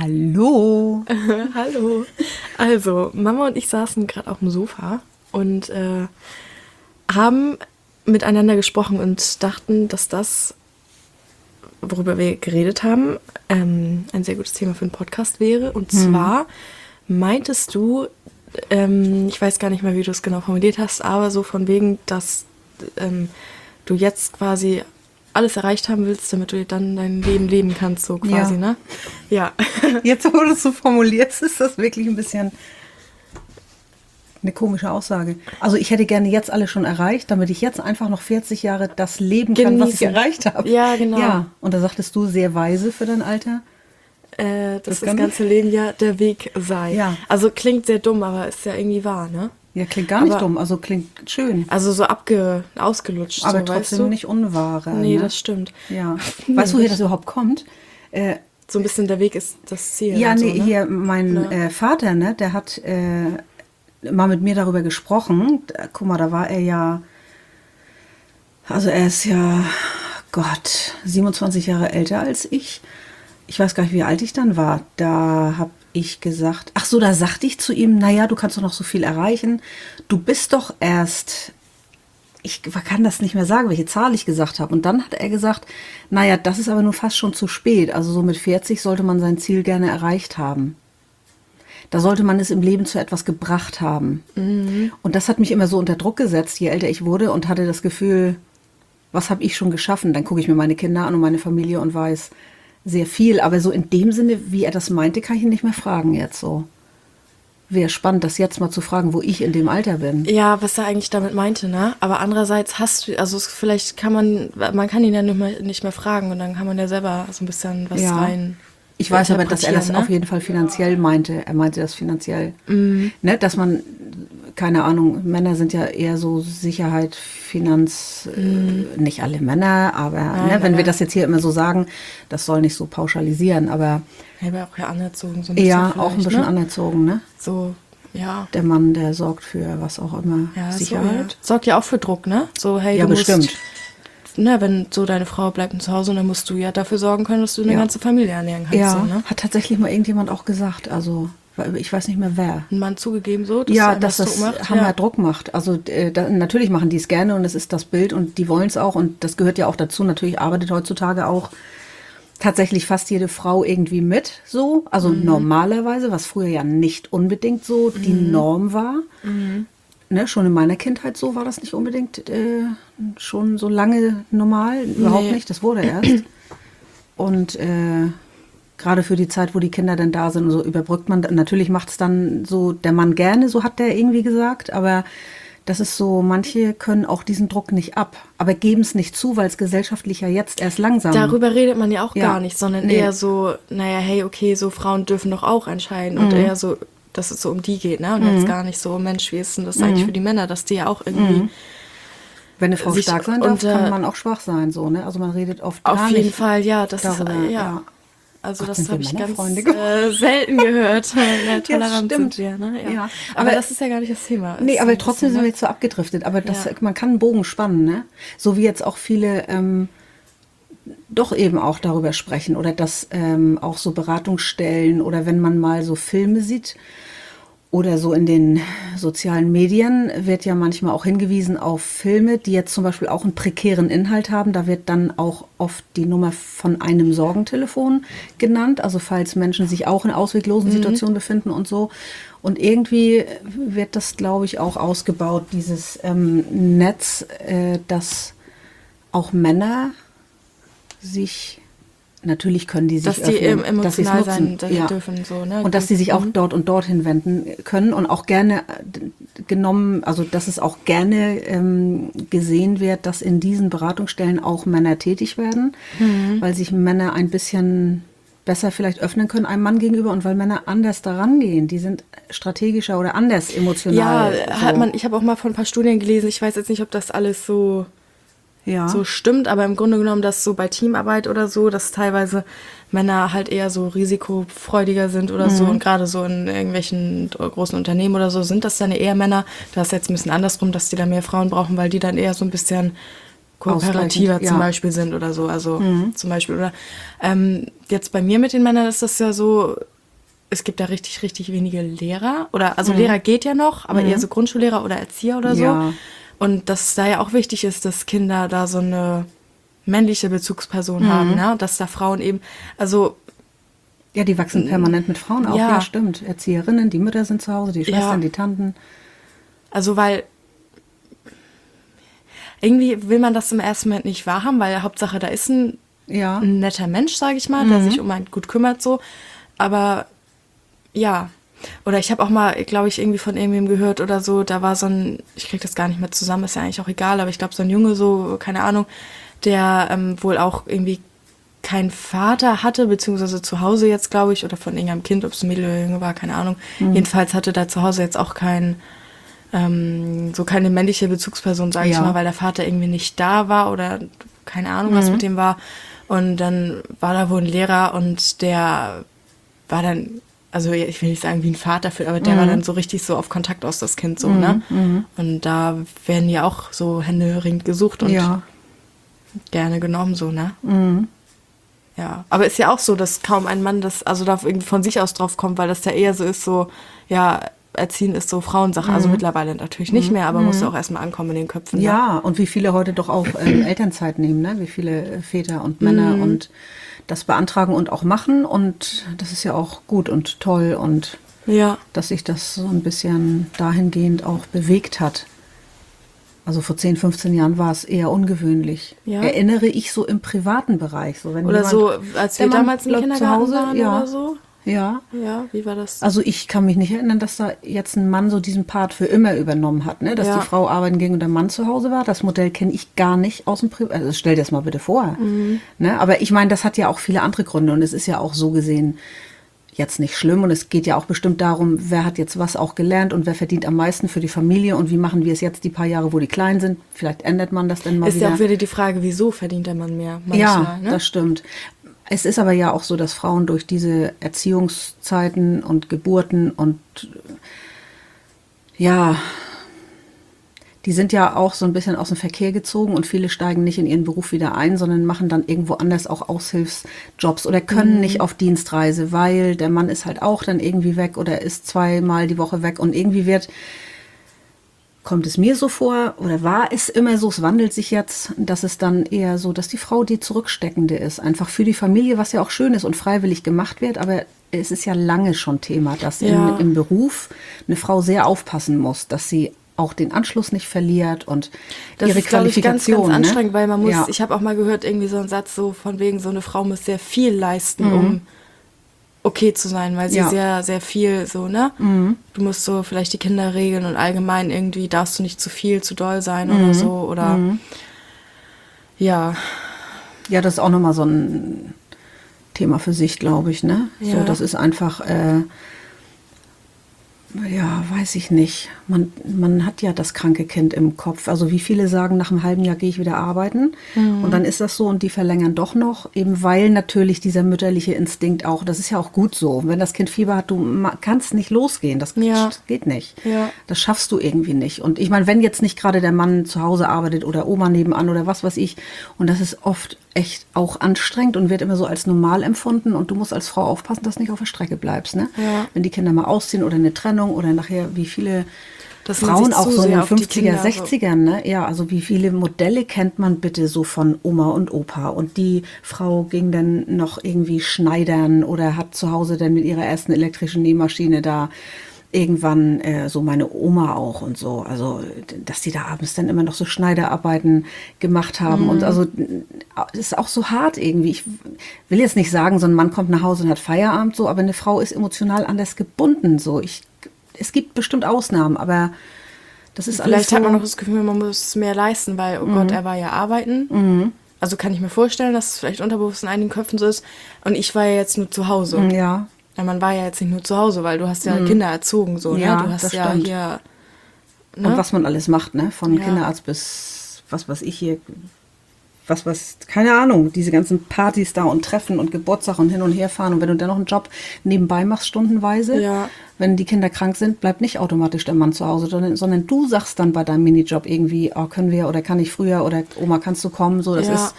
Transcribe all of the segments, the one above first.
Hallo. Hallo. Also, Mama und ich saßen gerade auf dem Sofa und haben miteinander gesprochen und dachten, dass das, worüber wir geredet haben, ein sehr gutes Thema für einen Podcast wäre. Und zwar meintest du, ich weiß gar nicht mehr, wie du es genau formuliert hast, aber so von wegen, dass du jetzt quasi alles erreicht haben willst, damit du dann dein Leben leben kannst, so quasi, Ja. ne? Ja. Jetzt, wo du es so formulierst, ist das wirklich ein bisschen eine komische Aussage. Also ich hätte gerne jetzt alles schon erreicht, damit ich jetzt einfach noch 40 Jahre das leben kann, was ich Genießen. erreicht habe. Ja, genau. Ja, und da sagtest du sehr weise für dein Alter. Dass das ganze Leben ja der Weg sei. Ja. Also klingt sehr dumm, aber ist ja irgendwie wahr, ne? Ja, klingt gar nicht Aber- dumm, also klingt schön. Also so ausgelutscht. Aber so, trotzdem weißt du? nicht unwahre. Nee, ne? das stimmt. Ja. Weißt du, woher das überhaupt kommt? So ein bisschen der Weg ist das Ziel. Ja, und nee, so, ne? hier mein Ja. Vater, ne, der hat mal mit mir darüber gesprochen. Guck mal, da war er ja, also er ist ja, Gott, 27 Jahre älter als ich. Ich weiß gar nicht, wie alt ich dann war. Da habe ich gesagt, ach so, da sagte ich zu ihm, naja, du kannst doch noch so viel erreichen. Du bist doch erst, ich kann das nicht mehr sagen, welche Zahl ich gesagt habe. Und dann hat er gesagt, naja, das ist aber nun fast schon zu spät. Also so mit 40 sollte man sein Ziel gerne erreicht haben. Da sollte man es im Leben zu etwas gebracht haben. Und das hat mich immer so unter Druck gesetzt, je älter ich wurde und hatte das Gefühl, was habe ich schon geschaffen? Dann gucke ich mir meine Kinder an und meine Familie und weiß sehr viel. Aber so in dem Sinne, wie er das meinte, kann ich ihn nicht mehr fragen jetzt so. Wäre spannend, das jetzt mal zu fragen, wo ich in dem Alter bin. Ja, was er eigentlich damit meinte, ne? Aber andererseits vielleicht kann man kann ihn ja nicht mehr fragen und dann kann man ja selber so ein bisschen was Ja. rein. Ich weiß aber, dass er das interpretieren, auf jeden Fall finanziell meinte. Er meinte das finanziell. Ne, dass man, keine Ahnung, Männer sind ja eher so Sicherheit, Finanz, nicht alle Männer, aber Nein, wenn wir aber- das jetzt hier immer so sagen, das soll nicht so pauschalisieren, aber Ich habe ja auch ja anerzogen, so ein bisschen. eher auch ein bisschen ne? anerzogen, ne? So, ja. Der Mann, der sorgt für was auch immer, Ja, Sicherheit. So, ja. Sorgt ja auch für Druck, ne? So, hey, Ja, du bestimmt. musst, ne, wenn so deine Frau bleibt zu Hause, dann musst du ja dafür sorgen können, dass du eine Ja. ganze Familie ernähren kannst. Ja, So, ne? hat tatsächlich mal irgendjemand auch gesagt, also ich weiß nicht mehr wer. Ein Mann zugegeben so, dass Ja, er dass was das Druck macht. Hammer Ja. Druck macht. Also natürlich machen die es gerne und es ist das Bild und die wollen es auch und das gehört ja auch dazu. Natürlich arbeitet heutzutage auch tatsächlich fast jede Frau irgendwie mit, so. Also normalerweise, was früher ja nicht unbedingt so die Norm war. Ne, schon in meiner Kindheit so war das nicht unbedingt schon so lange normal. Überhaupt Nee. nicht, das wurde erst. Und gerade für die Zeit, wo die Kinder dann da sind und so überbrückt man, natürlich macht es dann so der Mann gerne, so hat der irgendwie gesagt, aber das ist so, manche können auch diesen Druck nicht ab, aber geben es nicht zu, weil es gesellschaftlich ja jetzt erst langsam. Darüber redet man ja auch Ja. gar nicht, sondern Nee. eher so, naja, hey, okay, so Frauen dürfen doch auch entscheiden und eher so, dass es so um die geht, ne? Und jetzt gar nicht so, Mensch, wie ist denn das eigentlich für die Männer, dass die ja auch irgendwie Wenn eine Frau sich- stark sein darf, und, kann man auch schwach sein, so, ne? Also man redet oft auf gar jeden nicht Fall, ja, das darüber, ist, ja. Also Gott, das sind wir habe ich ganz Männerfreunde selten gehört. Ja, tolerant stimmt. sind wir, ne? Ja. Ja, Aber aber- das ist ja gar nicht das Thema. Nee, Ist aber ein trotzdem bisschen, sind wir ne? jetzt so abgedriftet. Aber das, Ja. man kann einen Bogen spannen, ne? So wie jetzt auch viele doch eben auch darüber sprechen oder dass auch so Beratungsstellen oder wenn man mal so Filme sieht oder so in den sozialen Medien wird ja manchmal auch hingewiesen auf Filme, die jetzt zum Beispiel auch einen prekären Inhalt haben. Da wird dann auch oft die Nummer von einem Sorgentelefon genannt. Also falls Menschen sich auch in ausweglosen Situationen befinden und so. Und irgendwie wird das, glaube ich, auch ausgebaut, dieses Netz, dass auch Männer sich, natürlich können die sich Dass die öffnen, dass sie es emotional nutzen, sein dürfen, so, ne? und dass sie sich auch dort und dorthin wenden können und auch gerne genommen, also dass es auch gerne gesehen wird, dass in diesen Beratungsstellen auch Männer tätig werden, weil sich Männer ein bisschen besser vielleicht öffnen können einem Mann gegenüber und weil Männer anders daran gehen, die sind strategischer oder anders emotional. Ja, ich habe auch mal von ein paar Studien gelesen, ich weiß jetzt nicht, ob das alles so stimmt, aber im Grunde genommen, dass so bei Teamarbeit oder so, dass teilweise Männer halt eher so risikofreudiger sind oder so und gerade so in irgendwelchen großen Unternehmen oder so sind das dann eher Männer. Das ist jetzt ein bisschen andersrum, dass die da mehr Frauen brauchen, weil die dann eher so ein bisschen kooperativer Ausgleichend, zum ja. Beispiel sind oder so. Also zum Beispiel, oder jetzt bei mir mit den Männern ist das ja so, es gibt da richtig, richtig wenige Lehrer. Oder, also Lehrer geht ja noch, aber eher so Grundschullehrer oder Erzieher oder so. Ja. Und dass da ja auch wichtig ist, dass Kinder da so eine männliche Bezugsperson haben, ne? Dass da Frauen eben, also Ja, die wachsen permanent mit Frauen auf, ja. ja, stimmt. Erzieherinnen, die Mütter sind zu Hause, die Schwestern, die Tanten. Also, weil irgendwie will man das im ersten Moment nicht wahrhaben, weil Hauptsache da ist ein Ja. netter Mensch, sage ich mal, der sich um einen gut kümmert so. Aber ja, oder ich habe auch mal, glaube ich, irgendwie von irgendwem gehört oder so, da war so ein, ich krieg das gar nicht mehr zusammen, ist ja eigentlich auch egal, aber ich glaube so ein Junge so, keine Ahnung, der wohl auch irgendwie keinen Vater hatte, beziehungsweise zu Hause jetzt, glaube ich, oder von irgendeinem Kind, ob es ein Mädel oder Junge war, keine Ahnung. Jedenfalls hatte da zu Hause jetzt auch so keine männliche Bezugsperson, sage ich Ja. mal, weil der Vater irgendwie nicht da war oder keine Ahnung, was mit dem war. Und dann war da wohl ein Lehrer und der war dann, also ich will nicht sagen wie ein Vater, aber der war dann so richtig so auf Kontakt aus das Kind so, ne? Und da werden ja auch so händeringend gesucht und Ja. gerne genommen so, ne? Ja, aber ist ja auch so, dass kaum ein Mann das, also da irgendwie von sich aus drauf kommt, weil das ja eher so ist, so, ja, Erziehen ist so Frauensache. Also mittlerweile natürlich nicht mehr, aber muss ja auch erstmal ankommen in den Köpfen. Ne? Ja, und wie viele heute doch auch Elternzeit nehmen, ne? Wie viele Väter und Männer und das beantragen und auch machen. Und das ist ja auch gut und toll und Ja, dass sich das so ein bisschen dahingehend auch bewegt hat. Also vor 10, 15 Jahren war es eher ungewöhnlich. Ja. Erinnere ich so im privaten Bereich. So, wenn oder jemand, so, als wir der Mann damals im bleibt Kindergarten waren ja, oder so. Ja. Ja, wie war das? Also ich kann mich nicht erinnern, dass da jetzt ein Mann so diesen Part für immer übernommen hat, ne? Dass Ja. die Frau arbeiten ging und der Mann zu Hause war. Das Modell kenne ich gar nicht aus dem Privat. Also stell dir das mal bitte vor. Ne? Aber ich meine, das hat ja auch viele andere Gründe und es ist ja auch so gesehen jetzt nicht schlimm und es geht ja auch bestimmt darum, wer hat jetzt was auch gelernt und wer verdient am meisten für die Familie und wie machen wir es jetzt die paar Jahre, wo die klein sind. Vielleicht ändert man das dann mal Ist wieder. ja auch wieder die Frage, wieso verdient der Mann mehr? Manchmal, Ja, ne? das stimmt. Es ist aber ja auch so, dass Frauen durch diese Erziehungszeiten und Geburten und ja, die sind ja auch so ein bisschen aus dem Verkehr gezogen und viele steigen nicht in ihren Beruf wieder ein, sondern machen dann irgendwo anders auch Aushilfsjobs oder können nicht auf Dienstreise, weil der Mann ist halt auch dann irgendwie weg oder ist 2-mal die Woche weg und irgendwie kommt es mir so vor, oder war es immer so, es wandelt sich jetzt, dass es dann eher so, dass die Frau die Zurücksteckende ist, einfach für die Familie, was ja auch schön ist und freiwillig gemacht wird, aber es ist ja lange schon Thema, dass Ja. im Beruf eine Frau sehr aufpassen muss, dass sie auch den Anschluss nicht verliert und Das ihre ist, glaube ich, ganz, Qualifikation. ganz anstrengend, weil man muss, Ja. ich habe auch mal gehört, irgendwie so einen Satz so von wegen, so eine Frau muss sehr viel leisten, um okay zu sein, weil sie Ja. sehr, sehr viel so, ne? Du musst so vielleicht die Kinder regeln und allgemein irgendwie darfst du nicht zu viel, zu doll sein oder so, oder ja, Ja, das ist auch nochmal so ein Thema für sich, glaube ich, ne? Ja. So, das ist einfach, ja, weiß ich nicht. Man hat ja das kranke Kind im Kopf. Also wie viele sagen, nach einem halben Jahr gehe ich wieder arbeiten. Und dann ist das so und die verlängern doch noch, eben weil natürlich dieser mütterliche Instinkt auch, das ist ja auch gut so. Wenn das Kind Fieber hat, du kannst nicht losgehen. Das Ja. geht nicht. Ja. Das schaffst du irgendwie nicht. Und ich meine, wenn jetzt nicht gerade der Mann zu Hause arbeitet oder Oma nebenan oder was weiß ich, und das ist oft echt auch anstrengend und wird immer so als normal empfunden und du musst als Frau aufpassen, dass du nicht auf der Strecke bleibst. Ne? Ja. Wenn die Kinder mal ausziehen oder eine Trennung oder nachher, wie viele Dass man Frauen sich auch zu so in sehr den auf die 50er, Kinder so- 60ern, ne? Ja, also wie viele Modelle kennt man bitte so von Oma und Opa und die Frau ging dann noch irgendwie schneidern oder hat zu Hause dann mit ihrer ersten elektrischen Nähmaschine da irgendwann so meine Oma auch und so, also dass die da abends dann immer noch so Schneiderarbeiten gemacht haben und also das ist auch so hart irgendwie. Ich will jetzt nicht sagen, so ein Mann kommt nach Hause und hat Feierabend so, aber eine Frau ist emotional anders gebunden so. Es gibt bestimmt Ausnahmen, aber das ist alles vielleicht so. hat man noch das Gefühl, man muss mehr leisten, weil, oh Gott, er war ja arbeiten. Also kann ich mir vorstellen, dass es vielleicht unterbewusst in einigen Köpfen so ist. Und ich war ja jetzt nur zu Hause. Ja, Ja, man war ja jetzt nicht nur zu Hause, weil du hast ja Kinder erzogen, so, Ja, ne? Du hast das ja stimmt. hier, und ne? was man alles macht, ne? Von Ja. Kinderarzt bis was weiß ich hier, keine Ahnung, diese ganzen Partys da und Treffen und Geburtstag und hin und her fahren. Und wenn du dann noch einen Job nebenbei machst, stundenweise, Ja. wenn die Kinder krank sind, bleibt nicht automatisch der Mann zu Hause, sondern du sagst dann bei deinem Minijob irgendwie, oh, können wir oder kann ich früher oder Oma, kannst du kommen? So, das Ja. ist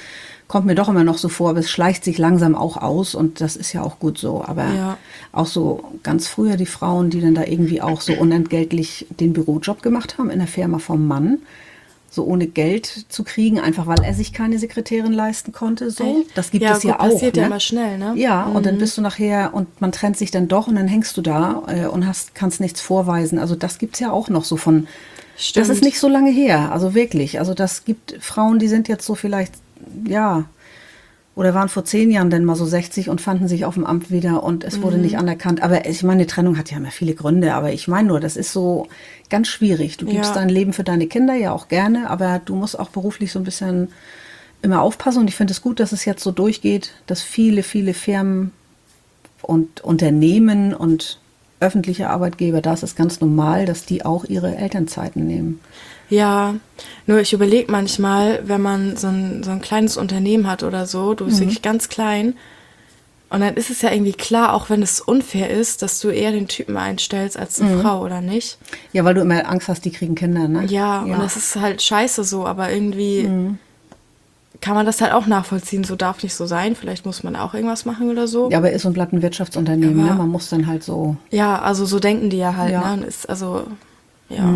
kommt mir doch immer noch so vor, aber es schleicht sich langsam auch aus und das ist ja auch gut so. Aber Ja. auch so ganz früher die Frauen, die dann da irgendwie auch so unentgeltlich den Bürojob gemacht haben in der Firma vom Mann, so ohne Geld zu kriegen, einfach weil er sich keine Sekretärin leisten konnte. So, das gibt es gut, ja auch. passiert ja Ne? immer schnell, ne? Ja, und dann bist du nachher und man trennt sich dann doch und dann hängst du da und kannst nichts vorweisen. Also das gibt's ja auch noch so von. Stimmt. Das ist nicht so lange her, also wirklich. Also das gibt Frauen, die sind jetzt so vielleicht, ja, oder waren vor 10 Jahren denn mal so 60 und fanden sich auf dem Amt wieder und es wurde nicht anerkannt. Aber ich meine, eine Trennung hat ja immer viele Gründe, aber ich meine nur, das ist so ganz schwierig. Du gibst Ja. dein Leben für deine Kinder ja auch gerne, aber du musst auch beruflich so ein bisschen immer aufpassen. Und ich finde es gut, dass es jetzt so durchgeht, dass viele, viele Firmen und Unternehmen und öffentliche Arbeitgeber, da ist es ganz normal, dass die auch ihre Elternzeiten nehmen. Ja, nur ich überlege manchmal, wenn man so ein kleines Unternehmen hat oder so, du bist wirklich ganz klein und dann ist es ja irgendwie klar, auch wenn es unfair ist, dass du eher den Typen einstellst als eine Frau, oder nicht? Ja, weil du immer Angst hast, die kriegen Kinder, ne? Ja, und das ist halt scheiße so, aber irgendwie kann man das halt auch nachvollziehen, so darf nicht so sein, vielleicht muss man auch irgendwas machen oder so. Ja, aber ist so ein Blatt ein Wirtschaftsunternehmen, Aber- ne? Man muss dann halt so. Ja, also so denken die ja halt, Ja. ne? Und ist also, ja.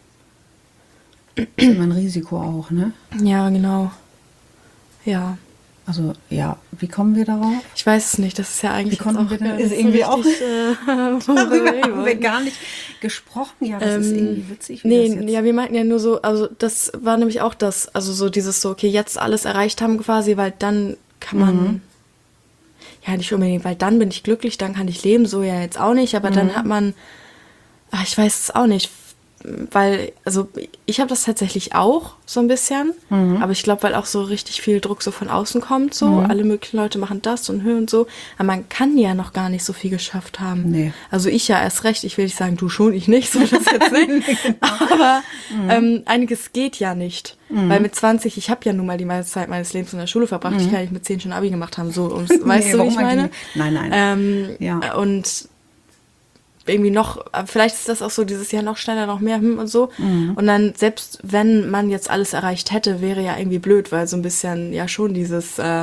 Ist immer ein Risiko auch, ne? Ja, genau. Ja. Also, ja, wie kommen wir darauf? Ich weiß es nicht, das ist ja eigentlich Wie konnten jetzt wir denn- gar ist nicht irgendwie so richtig, Darüber haben wir gar nicht gesprochen. Ja, das ist irgendwie witzig. Wie das Nee, jetzt ja, wir meinten ja nur so, also das war nämlich auch das, also so dieses so, okay, jetzt alles erreicht haben quasi, weil dann kann man, ja nicht unbedingt, weil dann bin ich glücklich, dann kann ich leben, so ja jetzt auch nicht, aber dann hat man, ich weiß es auch nicht, weil, also ich habe das tatsächlich auch so ein bisschen, aber ich glaube, weil auch so richtig viel Druck so von außen kommt, so, alle möglichen Leute machen das und hören so, aber man kann ja noch gar nicht so viel geschafft haben. Nee. Also ich ja erst recht, ich will nicht sagen, du schon, ich nicht, so das jetzt nicht, aber einiges geht ja nicht, weil mit 20, ich habe ja nun mal die meiste Zeit meines Lebens in der Schule verbracht, ich kann nicht mit 10 schon Abi gemacht haben, so, weißt du, wie warum ich meine? eigentlich nicht? Nein. Ja. Und irgendwie noch, vielleicht ist das auch so dieses Jahr noch schneller, noch mehr und so. Und dann, selbst wenn man jetzt alles erreicht hätte, wäre ja irgendwie blöd, weil so ein bisschen ja schon dieses, der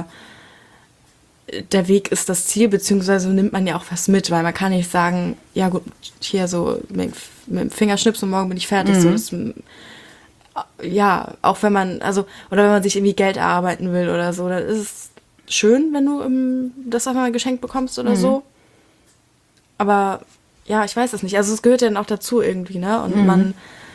Weg ist das Ziel, beziehungsweise nimmt man ja auch was mit, weil man kann nicht sagen, ja gut, hier so mit dem Fingerschnips und morgen bin ich fertig. So, das, ja, auch wenn man, also, oder wenn man sich irgendwie Geld erarbeiten will oder so, dann ist es schön, wenn du das auch mal geschenkt bekommst oder so. Aber ja, ich weiß es nicht. Also es gehört ja dann auch dazu irgendwie, ne? Und man,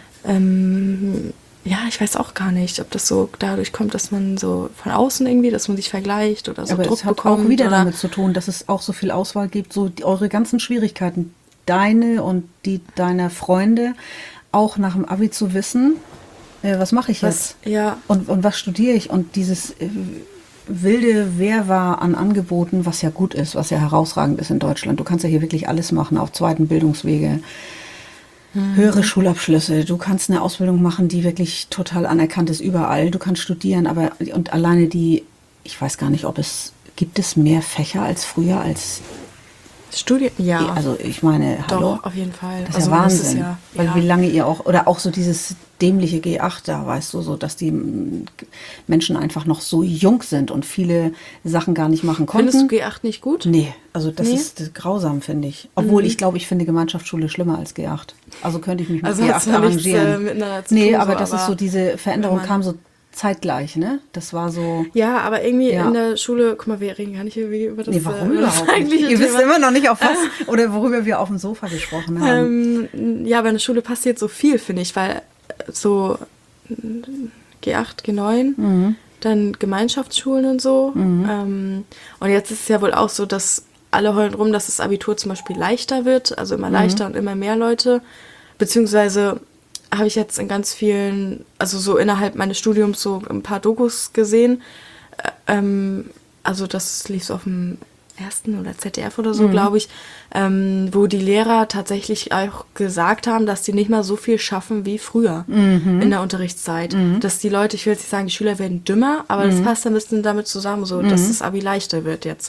ja, ich weiß auch gar nicht, ob das so dadurch kommt, dass man so von außen irgendwie, dass man sich vergleicht oder so Aber Druck es hat bekommt. auch wieder oder, damit zu tun, dass es auch so viel Auswahl gibt, so eure ganzen Schwierigkeiten, deine und die deiner Freunde, auch nach dem Abi zu wissen, was mache ich jetzt? ja, Und was studiere ich? Und dieses wilde Wirrwarr an Angeboten, was ja gut ist, was ja herausragend ist in Deutschland. Du kannst ja hier wirklich alles machen, auf zweiten Bildungswege. Höhere Schulabschlüsse, du kannst eine Ausbildung machen, die wirklich total anerkannt ist überall. Du kannst studieren, aber und alleine ich weiß gar nicht, gibt es mehr Fächer als früher als, Studien, ja, also ich meine, hallo? doch, auf jeden Fall. Das ist ja das Wahnsinn, ist ja, weil ja. wie lange ihr auch, oder auch so dieses dämliche G8 da, weißt du, so, dass die Menschen einfach noch so jung sind und viele Sachen gar nicht machen konnten. Findest du G8 nicht gut? Nee, also das Nee? ist grausam, finde ich. Obwohl ich glaube, ich finde Gemeinschaftsschule schlimmer als G8. Also könnte ich mich mit Also G8 hat's ja nichts, arrangieren. miteinander zu Nee, tun, aber so, das ist aber so, diese Veränderung wenn man- kam so zeitgleich, ne? Das war so. Ja, aber irgendwie Ja. in der Schule, guck mal, wir reden gar nicht über das, Nee, warum über das überhaupt nicht? eigentliche Ihr wisst Thema. immer noch nicht, auf was oder worüber wir auf dem Sofa gesprochen haben. Ja, aber in der Schule passiert so viel, finde ich, weil so G8, G9, dann Gemeinschaftsschulen und so. Und jetzt ist es ja wohl auch so, dass alle heulen rum, dass das Abitur zum Beispiel leichter wird, also immer leichter und immer mehr Leute. Beziehungsweise habe ich jetzt in ganz vielen, also so innerhalb meines Studiums so ein paar Dokus gesehen. Also das lief so auf dem Ersten oder ZDF oder so, glaube ich, wo die Lehrer tatsächlich auch gesagt haben, dass die nicht mal so viel schaffen wie früher in der Unterrichtszeit. Dass die Leute, ich will jetzt nicht sagen, die Schüler werden dümmer, aber das passt ein bisschen damit zusammen, so dass das Abi leichter wird jetzt.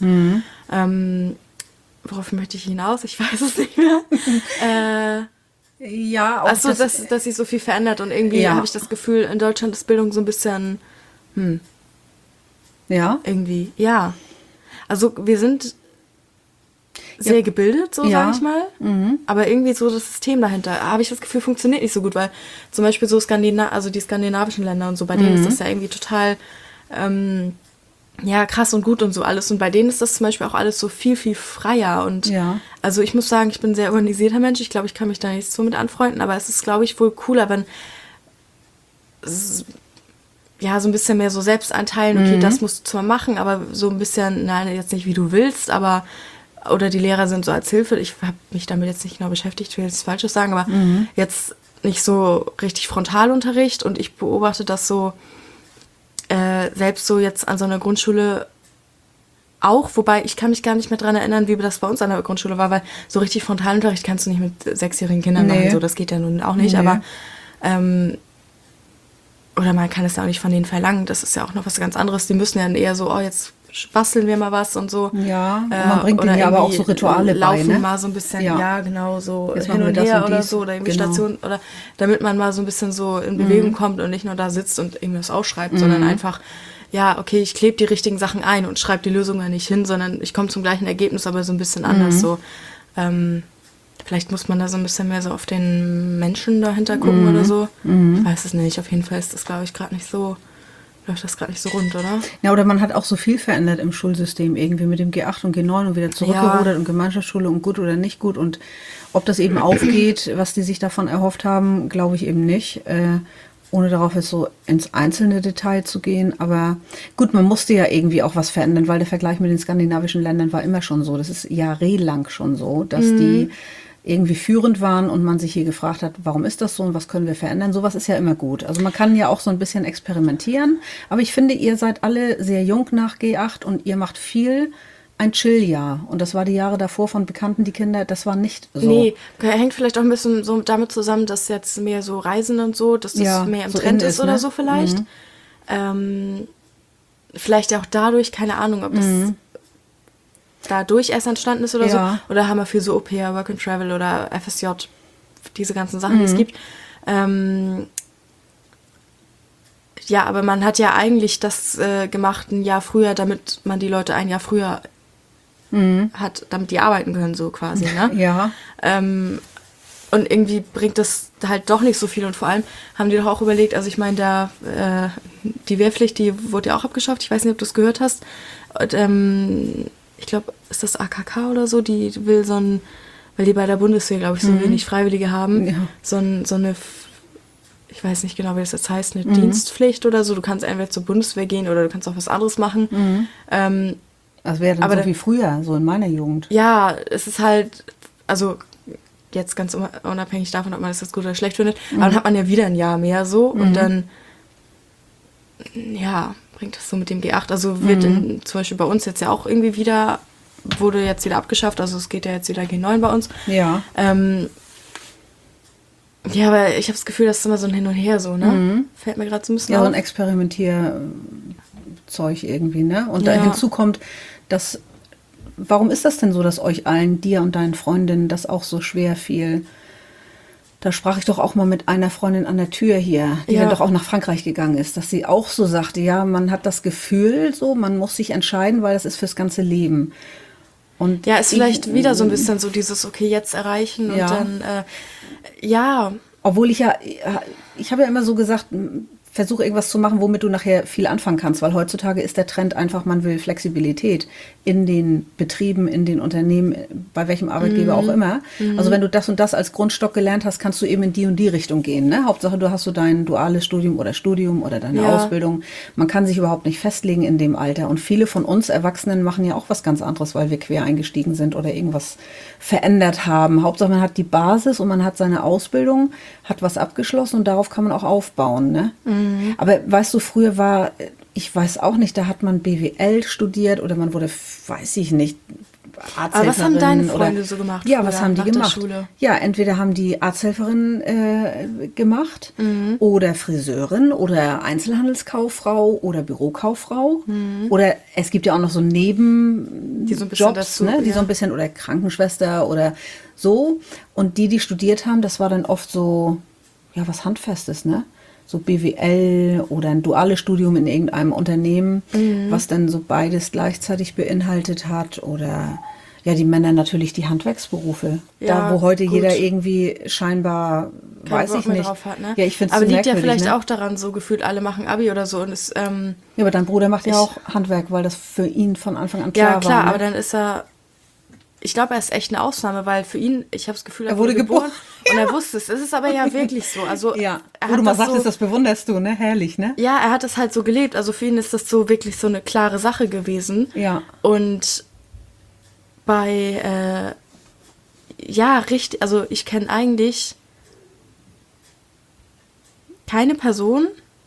Worauf möchte ich hinaus? Ich weiß es nicht mehr. Ja, auch Achso, dass sich so viel verändert und irgendwie Ja. habe ich das Gefühl, in Deutschland ist Bildung so ein bisschen, Ja? Irgendwie, ja. Also wir sind sehr gebildet, so Ja. sage ich mal. Aber irgendwie so das System dahinter, habe ich das Gefühl, funktioniert nicht so gut, weil zum Beispiel so also die skandinavischen Länder und so, bei denen ist das ja irgendwie total ja, krass und gut und so alles. Und bei denen ist das zum Beispiel auch alles so viel, viel freier. Und Ja. also ich muss sagen, ich bin ein sehr organisierter Mensch. Ich glaube, ich kann mich da nicht so mit anfreunden, aber es ist, glaube ich, wohl cooler, wenn ja, so ein bisschen mehr so selbst einteilen, okay, das musst du zwar machen, aber so ein bisschen, nein, jetzt nicht wie du willst, aber oder die Lehrer sind so als Hilfe. Ich habe mich damit jetzt nicht genau beschäftigt, ich will jetzt nichts Falsches sagen, aber jetzt nicht so richtig Frontalunterricht und ich beobachte das so selbst so jetzt an so einer Grundschule auch, wobei ich kann mich gar nicht mehr dran erinnern, wie das bei uns an der Grundschule war, weil so richtig Frontalunterricht kannst du nicht mit 6-jährigen Kindern machen, so, das geht ja nun auch nicht, aber oder man kann es ja auch nicht von denen verlangen, das ist ja auch noch was ganz anderes, die müssen ja dann eher so, oh, jetzt basteln wir mal was und so. Ja, und man bringt denen ja aber auch so Rituale bei, laufen ne? mal so ein bisschen, ja genau, so Jetzt hin machen wir und das her und oder dies. so, oder irgendwie Genau. Station, oder damit man mal so ein bisschen so in Bewegung kommt und nicht nur da sitzt und irgendwas aufschreibt, sondern einfach, ja, okay, ich klebe die richtigen Sachen ein und schreibe die Lösungen nicht hin, sondern ich komme zum gleichen Ergebnis, aber so ein bisschen anders so. Vielleicht muss man da so ein bisschen mehr so auf den Menschen dahinter gucken oder so. Ich weiß es nicht. Auf jeden Fall ist das, glaube ich, gerade nicht so, läuft das gerade nicht so rund, oder? Ja, oder man hat auch so viel verändert im Schulsystem irgendwie mit dem G8 und G9 und wieder zurückgerudert und Gemeinschaftsschule und gut oder nicht gut. Und ob das eben aufgeht, was die sich davon erhofft haben, glaube ich eben nicht. Ohne darauf jetzt so ins einzelne Detail zu gehen. Aber gut, man musste ja irgendwie auch was verändern, weil der Vergleich mit den skandinavischen Ländern war immer schon so. Das ist jahrelang schon so, dass die irgendwie führend waren und man sich hier gefragt hat, warum ist das so und was können wir verändern? Sowas ist ja immer gut. Also man kann ja auch so ein bisschen experimentieren. Aber ich finde, ihr seid alle sehr jung nach G8 und ihr macht viel ein Chill-Jahr. Und das war die Jahre davor von Bekannten, die Kinder, das war nicht so. Nee, hängt vielleicht auch ein bisschen so damit zusammen, dass jetzt mehr so Reisen und so, dass das Ja, mehr im so Trend in ist ist, oder ne? so vielleicht. Vielleicht auch dadurch, keine Ahnung, ob das dadurch erst entstanden ist oder Ja. so. Oder haben wir viel so Au-pair, Work and Travel oder FSJ, diese ganzen Sachen, die es gibt. Ja, aber man hat ja eigentlich das gemacht ein Jahr früher, damit man die Leute ein Jahr früher hat, damit die arbeiten können, so quasi, ne? Ja. Und irgendwie bringt das halt doch nicht so viel. Und vor allem haben die doch auch überlegt, also ich meine, die Wehrpflicht, die wurde ja auch abgeschafft. Ich weiß nicht, ob du es gehört hast. Und, ich glaube, ist das AKK oder so, die will so ein, weil die bei der Bundeswehr, glaube ich, so wenig Freiwillige haben, Ja. so eine, ich weiß nicht genau, wie das jetzt heißt, eine Dienstpflicht oder so. Du kannst entweder zur Bundeswehr gehen oder du kannst auch was anderes machen. Das wäre dann Aber so da- wie früher, so in meiner Jugend. Ja, es ist halt, also jetzt ganz unabhängig davon, ob man das jetzt gut oder schlecht findet, aber dann hat man ja wieder ein Jahr mehr so und dann, ja, bringt das so mit dem G8. Also wird zum Beispiel bei uns jetzt ja auch irgendwie wieder, wurde jetzt wieder abgeschafft, also es geht ja jetzt wieder G9 bei uns. Ja. Ja, aber ich habe das Gefühl, das ist immer so ein Hin und Her so, ne? Fällt mir gerade so ein bisschen Ja, so auf. ein Experimentierzeug irgendwie, ne? Und da Ja. hinzu kommt, dass, warum ist das denn so, dass euch allen, dir und deinen Freundinnen, das auch so schwer fiel? Da sprach ich doch auch mal mit einer Freundin an der Tür hier, die Ja. dann doch auch nach Frankreich gegangen ist, dass sie auch so sagte, ja, man hat das Gefühl so, man muss sich entscheiden, weil das ist fürs ganze Leben. Und Ja, ist vielleicht wieder so ein bisschen so dieses, okay, jetzt erreichen Ja. und dann, ja, obwohl ich habe ja immer so gesagt, versuche irgendwas zu machen, womit du nachher viel anfangen kannst, weil heutzutage ist der Trend einfach, man will Flexibilität in den Betrieben, in den Unternehmen, bei welchem Arbeitgeber auch immer. Also wenn du das und das als Grundstock gelernt hast, kannst du eben in die und die Richtung gehen. Ne? Hauptsache, du hast so dein duales Studium oder deine Ja. Ausbildung. Man kann sich überhaupt nicht festlegen in dem Alter. Und viele von uns Erwachsenen machen ja auch was ganz anderes, weil wir quer eingestiegen sind oder irgendwas verändert haben. Hauptsache, man hat die Basis und man hat seine Ausbildung, hat was abgeschlossen und darauf kann man auch aufbauen. Ne? Aber weißt du, früher war, ich weiß auch nicht, da hat man BWL studiert oder man wurde, weiß ich nicht, Arzthelferin. Aber was haben deine Freunde oder, so gemacht Ja, früher, was haben die nach der gemacht? Schule? Ja, entweder haben die Arzthelferin gemacht oder Friseurin oder Einzelhandelskauffrau oder Bürokauffrau. Oder es gibt ja auch noch so Nebenjobs, Die so ein bisschen dazu, ne, die ja. so ein bisschen, oder Krankenschwester oder so. Und die studiert haben, das war dann oft so, ja, was Handfestes, ne? so BWL oder ein duales Studium in irgendeinem Unternehmen, was dann so beides gleichzeitig beinhaltet hat. Oder ja, die Männer natürlich die Handwerksberufe. Ja, Da, wo heute gut. jeder irgendwie scheinbar, Keinen weiß Bock ich mehr nicht. drauf hat, ne? Ja, ich finde es Aber so liegt ja merkwürdig, vielleicht ne? auch daran, so gefühlt alle machen Abi oder so und es, Ja, aber dein Bruder macht ja auch Handwerk, weil das für ihn von Anfang an klar ja klar, war. Ne? aber dann ist er, ich glaube, er ist echt eine Ausnahme, weil für ihn, ich habe das Gefühl, Er wurde geboren. und er wusste es. Es ist aber ja wirklich so. Also Ja, er wo hat du mal das sagtest, so, das bewunderst du, ne? Herrlich, ne? ja, er hat es halt so gelebt. Also für ihn ist das so wirklich so eine klare Sache gewesen. Ja. Und ja, richtig, also ich kenne eigentlich keine Person,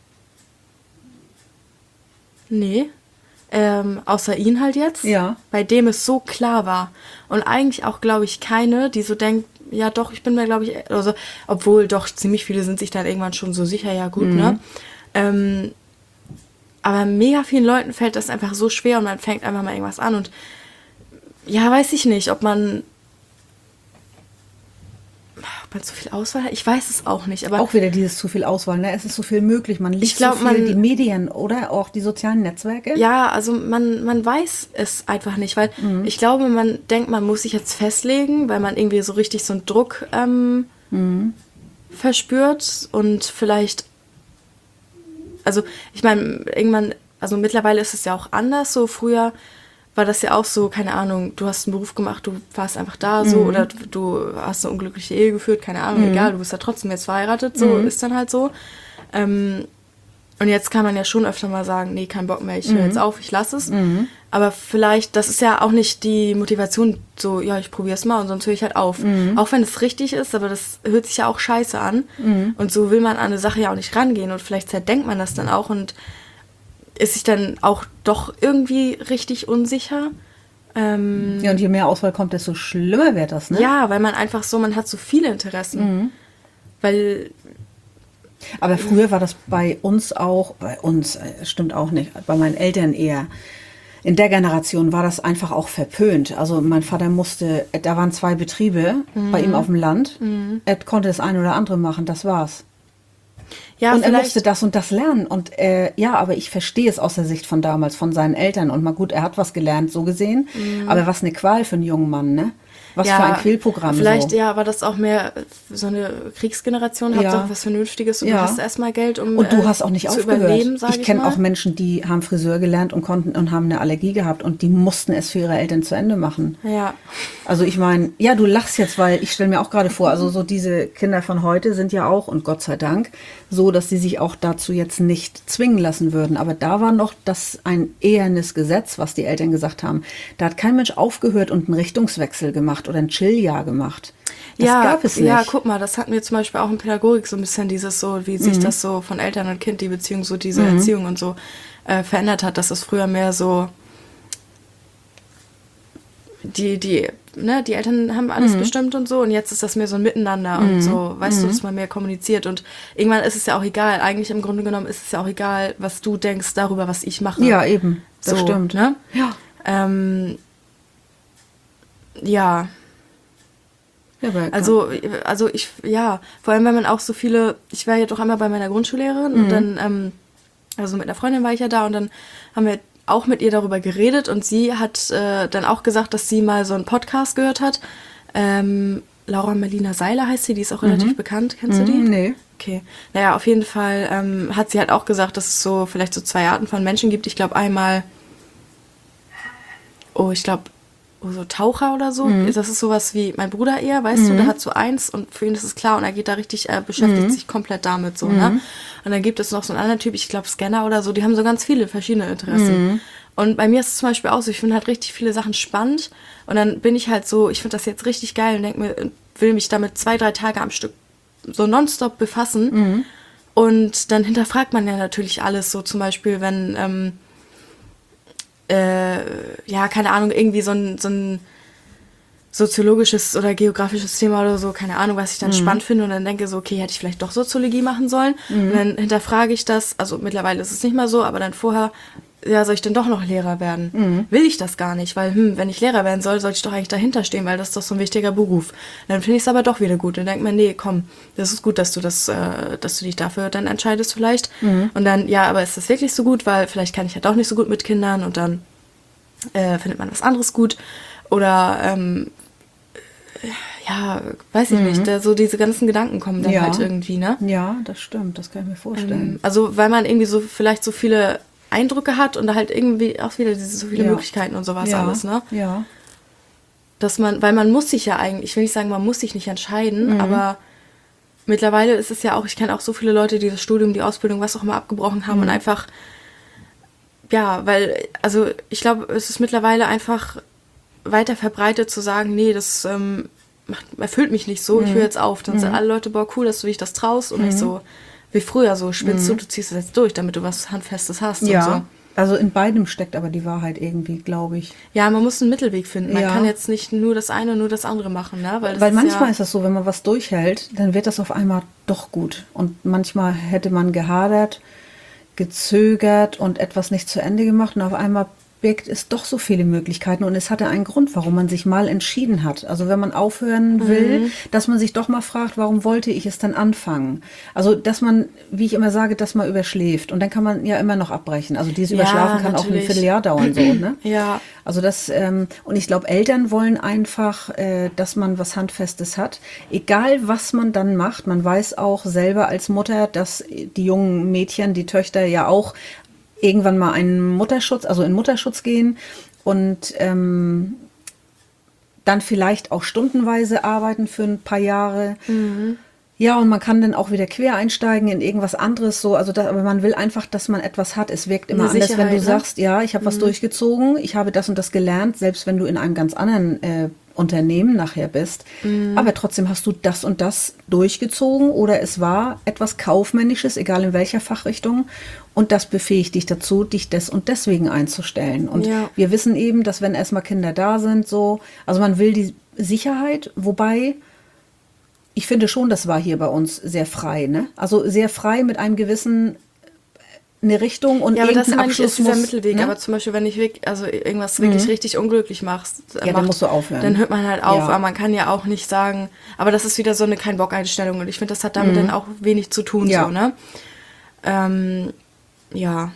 nee, außer ihn halt jetzt, Ja. bei dem es so klar war. Und eigentlich auch, glaube ich, keine, die so denkt, ja doch, ich bin mir, glaube ich, also, obwohl doch ziemlich viele sind sich dann irgendwann schon so sicher, ja gut, ne? Aber mega vielen Leuten fällt das einfach so schwer und man fängt einfach mal irgendwas an und ja, weiß ich nicht, ob man so viel Auswahl hat. Ich weiß es auch nicht, aber Auch wieder dieses zu viel Auswahl, ne? Es ist so viel möglich. Man liest Ich glaub, so viel, man- die Medien oder auch die sozialen Netzwerke. ja, also man weiß es einfach nicht, weil ich glaube, man denkt, man muss sich jetzt festlegen, weil man irgendwie so richtig so einen Druck verspürt und vielleicht, also ich meine, irgendwann, also mittlerweile ist es ja auch anders, so früher war das ja auch so, keine Ahnung, du hast einen Beruf gemacht, du warst einfach da so oder du hast eine unglückliche Ehe geführt, keine Ahnung, egal, du bist ja trotzdem jetzt verheiratet, so ist dann halt so. Und jetzt kann man ja schon öfter mal sagen, nee, kein Bock mehr, ich höre jetzt auf, ich lasse es. Aber vielleicht, das ist ja auch nicht die Motivation, so, ja, ich probiere es mal und sonst höre ich halt auf. Auch wenn es richtig ist, aber das hört sich ja auch scheiße an. Und so will man an eine Sache ja auch nicht rangehen und vielleicht zerdenkt man das dann auch und ist sich dann auch doch irgendwie richtig unsicher. Ja, und je mehr Auswahl kommt, desto schlimmer wird das, ne? Ja, weil man einfach so, man hat so viele Interessen. Weil, Aber früher war das bei uns, stimmt auch nicht, bei meinen Eltern eher. In der Generation war das einfach auch verpönt. Also mein Vater da waren 2 Betriebe bei ihm auf dem Land. Er konnte das eine oder andere machen, das war's. ja, Und er vielleicht, musste das und das lernen. Und ja, aber ich verstehe es aus der Sicht von damals, von seinen Eltern. Und mal gut, er hat was gelernt, so gesehen. Aber was eine Qual für einen jungen Mann, ne? Was für ein Quälprogramm. Vielleicht, so. ja, war das auch mehr so eine Kriegsgeneration, Ja. Hauptsache was Vernünftiges und Ja. du hast erstmal Geld, um Und du hast auch nicht zu aufgehört. überleben, sag Ich ich kenne mal. auch Menschen, die haben Friseur gelernt und haben eine Allergie gehabt und die mussten es für ihre Eltern zu Ende machen. Ja. Also ich meine, ja, du lachst jetzt, weil ich stelle mir auch gerade vor, also so diese Kinder von heute sind ja auch, und Gott sei Dank, so, dass sie sich auch dazu jetzt nicht zwingen lassen würden. Aber da war noch ein ehernes Gesetz, was die Eltern gesagt haben. Da hat kein Mensch aufgehört und einen Richtungswechsel gemacht oder ein Chilljahr gemacht. Das gab es nicht. Ja, guck mal, das hatten wir zum Beispiel auch in Pädagogik so ein bisschen dieses so, wie sich das so von Eltern und Kind, die Beziehung, so diese Erziehung und so verändert hat, dass es früher mehr so die Eltern haben alles bestimmt und so und jetzt ist das mehr so ein Miteinander und so, weißt du, dass man mehr kommuniziert und irgendwann ist es ja auch egal, eigentlich im Grunde genommen ist es ja auch egal, was du denkst darüber, was ich mache. Ja, eben, das so, stimmt. Ne? Ja. Ja, Ja, aber also ich, ja, vor allem, wenn man auch so viele, ich war ja doch einmal bei meiner Grundschullehrerin und dann, also mit einer Freundin war ich ja da und dann haben wir auch mit ihr darüber geredet und sie hat dann auch gesagt, dass sie mal so einen Podcast gehört hat. Laura Melina Seiler heißt sie, die ist auch relativ bekannt. Kennst du die? Nee. Okay. Naja, auf jeden Fall hat sie halt auch gesagt, dass es so vielleicht so 2 Arten von Menschen gibt. Ich glaube einmal, so Taucher oder so. Das ist sowas wie mein Bruder eher, weißt du, der hat so eins und für ihn ist es klar und er geht da richtig, er beschäftigt sich komplett damit so, ne? Und dann gibt es noch so einen anderen Typ, ich glaube Scanner oder so, die haben so ganz viele verschiedene Interessen. Und bei mir ist es zum Beispiel auch so, ich finde halt richtig viele Sachen spannend und dann bin ich halt so, ich finde das jetzt richtig geil und denke mir, will mich damit 2-3 Tage am Stück so nonstop befassen. Und dann hinterfragt man ja natürlich alles, so zum Beispiel, wenn ja, keine Ahnung, irgendwie so ein soziologisches oder geografisches Thema oder so, keine Ahnung, was ich dann spannend finde und dann denke so, okay, hätte ich vielleicht doch Soziologie machen sollen und dann hinterfrage ich das, also mittlerweile ist es nicht mehr so, aber dann vorher ja, soll ich denn doch noch Lehrer werden? Will ich das gar nicht, weil, wenn ich Lehrer werden soll, sollte ich doch eigentlich dahinter stehen, weil das ist doch so ein wichtiger Beruf. Dann finde ich es aber doch wieder gut. Dann denkt man, nee, komm, das ist gut, dass du dich dafür dann entscheidest vielleicht. Und dann, ja, aber ist das wirklich so gut, weil vielleicht kann ich ja doch nicht so gut mit Kindern und dann findet man was anderes gut. Oder, ja, weiß ich nicht, so diese ganzen Gedanken kommen dann halt irgendwie, ne? Ja, das stimmt, das kann ich mir vorstellen. Also, weil man irgendwie so vielleicht so viele Eindrücke hat und halt irgendwie auch wieder so viele Möglichkeiten und sowas alles, ne? Ja. Weil man muss sich ja eigentlich, ich will nicht sagen, man muss sich nicht entscheiden, aber mittlerweile ist es ja auch, ich kenne auch so viele Leute, die das Studium, die Ausbildung, was auch immer abgebrochen haben und einfach, ja, weil, also ich glaube, es ist mittlerweile einfach weiter verbreitet zu sagen, nee, das erfüllt mich nicht so, ich höre jetzt auf. Dann sind alle Leute, boah, cool, dass du dich das traust und nicht so wie früher so spinnst du ziehst es jetzt durch, damit du was Handfestes hast und so. Also in beidem steckt aber die Wahrheit irgendwie, glaube ich. Ja, man muss einen Mittelweg finden. Man kann jetzt nicht nur das eine, nur das andere machen, ne? Weil manchmal ist das so, wenn man was durchhält, dann wird das auf einmal doch gut. Und manchmal hätte man gehadert, gezögert und etwas nicht zu Ende gemacht und auf einmal birgt es doch so viele Möglichkeiten und es hatte einen Grund, warum man sich mal entschieden hat. Also wenn man aufhören will, dass man sich doch mal fragt, warum wollte ich es dann anfangen? Also dass man, wie ich immer sage, das mal überschläft und dann kann man ja immer noch abbrechen. Also dieses Überschlafen kann auch ein Vierteljahr dauern, so, ne? Ja. Also das, und ich glaube, Eltern wollen einfach, dass man was Handfestes hat. Egal, was man dann macht, man weiß auch selber als Mutter, dass die jungen Mädchen, die Töchter ja auch irgendwann mal in Mutterschutz gehen und dann vielleicht auch stundenweise arbeiten für ein paar Jahre. Ja, und man kann dann auch wieder quer einsteigen in irgendwas anderes, so, also aber man will einfach, dass man etwas hat. Es wirkt immer anders, wenn du sagst, ja, ich habe was durchgezogen, ich habe das und das gelernt, selbst wenn du in einem ganz anderen Unternehmen nachher bist. Aber trotzdem hast du das und das durchgezogen oder es war etwas Kaufmännisches, egal in welcher Fachrichtung. Und das befähigt dich dazu, dich des und deswegen einzustellen. Und wir wissen eben, dass wenn erstmal Kinder da sind, so, also man will die Sicherheit, wobei ich finde schon, das war hier bei uns sehr frei, ne? Also sehr frei mit einem gewissen eine Richtung und aber das irgendein Abschluss ist dieser muss, Mittelweg. Ne? Aber zum Beispiel, wenn ich irgendwas wirklich richtig unglücklich machst, dann musst du aufhören. Dann hört man halt auf. Aber man kann ja auch nicht sagen, aber das ist wieder so eine Kein-Bock-Einstellung und ich finde, das hat damit dann auch wenig zu tun, so, ne? Ja.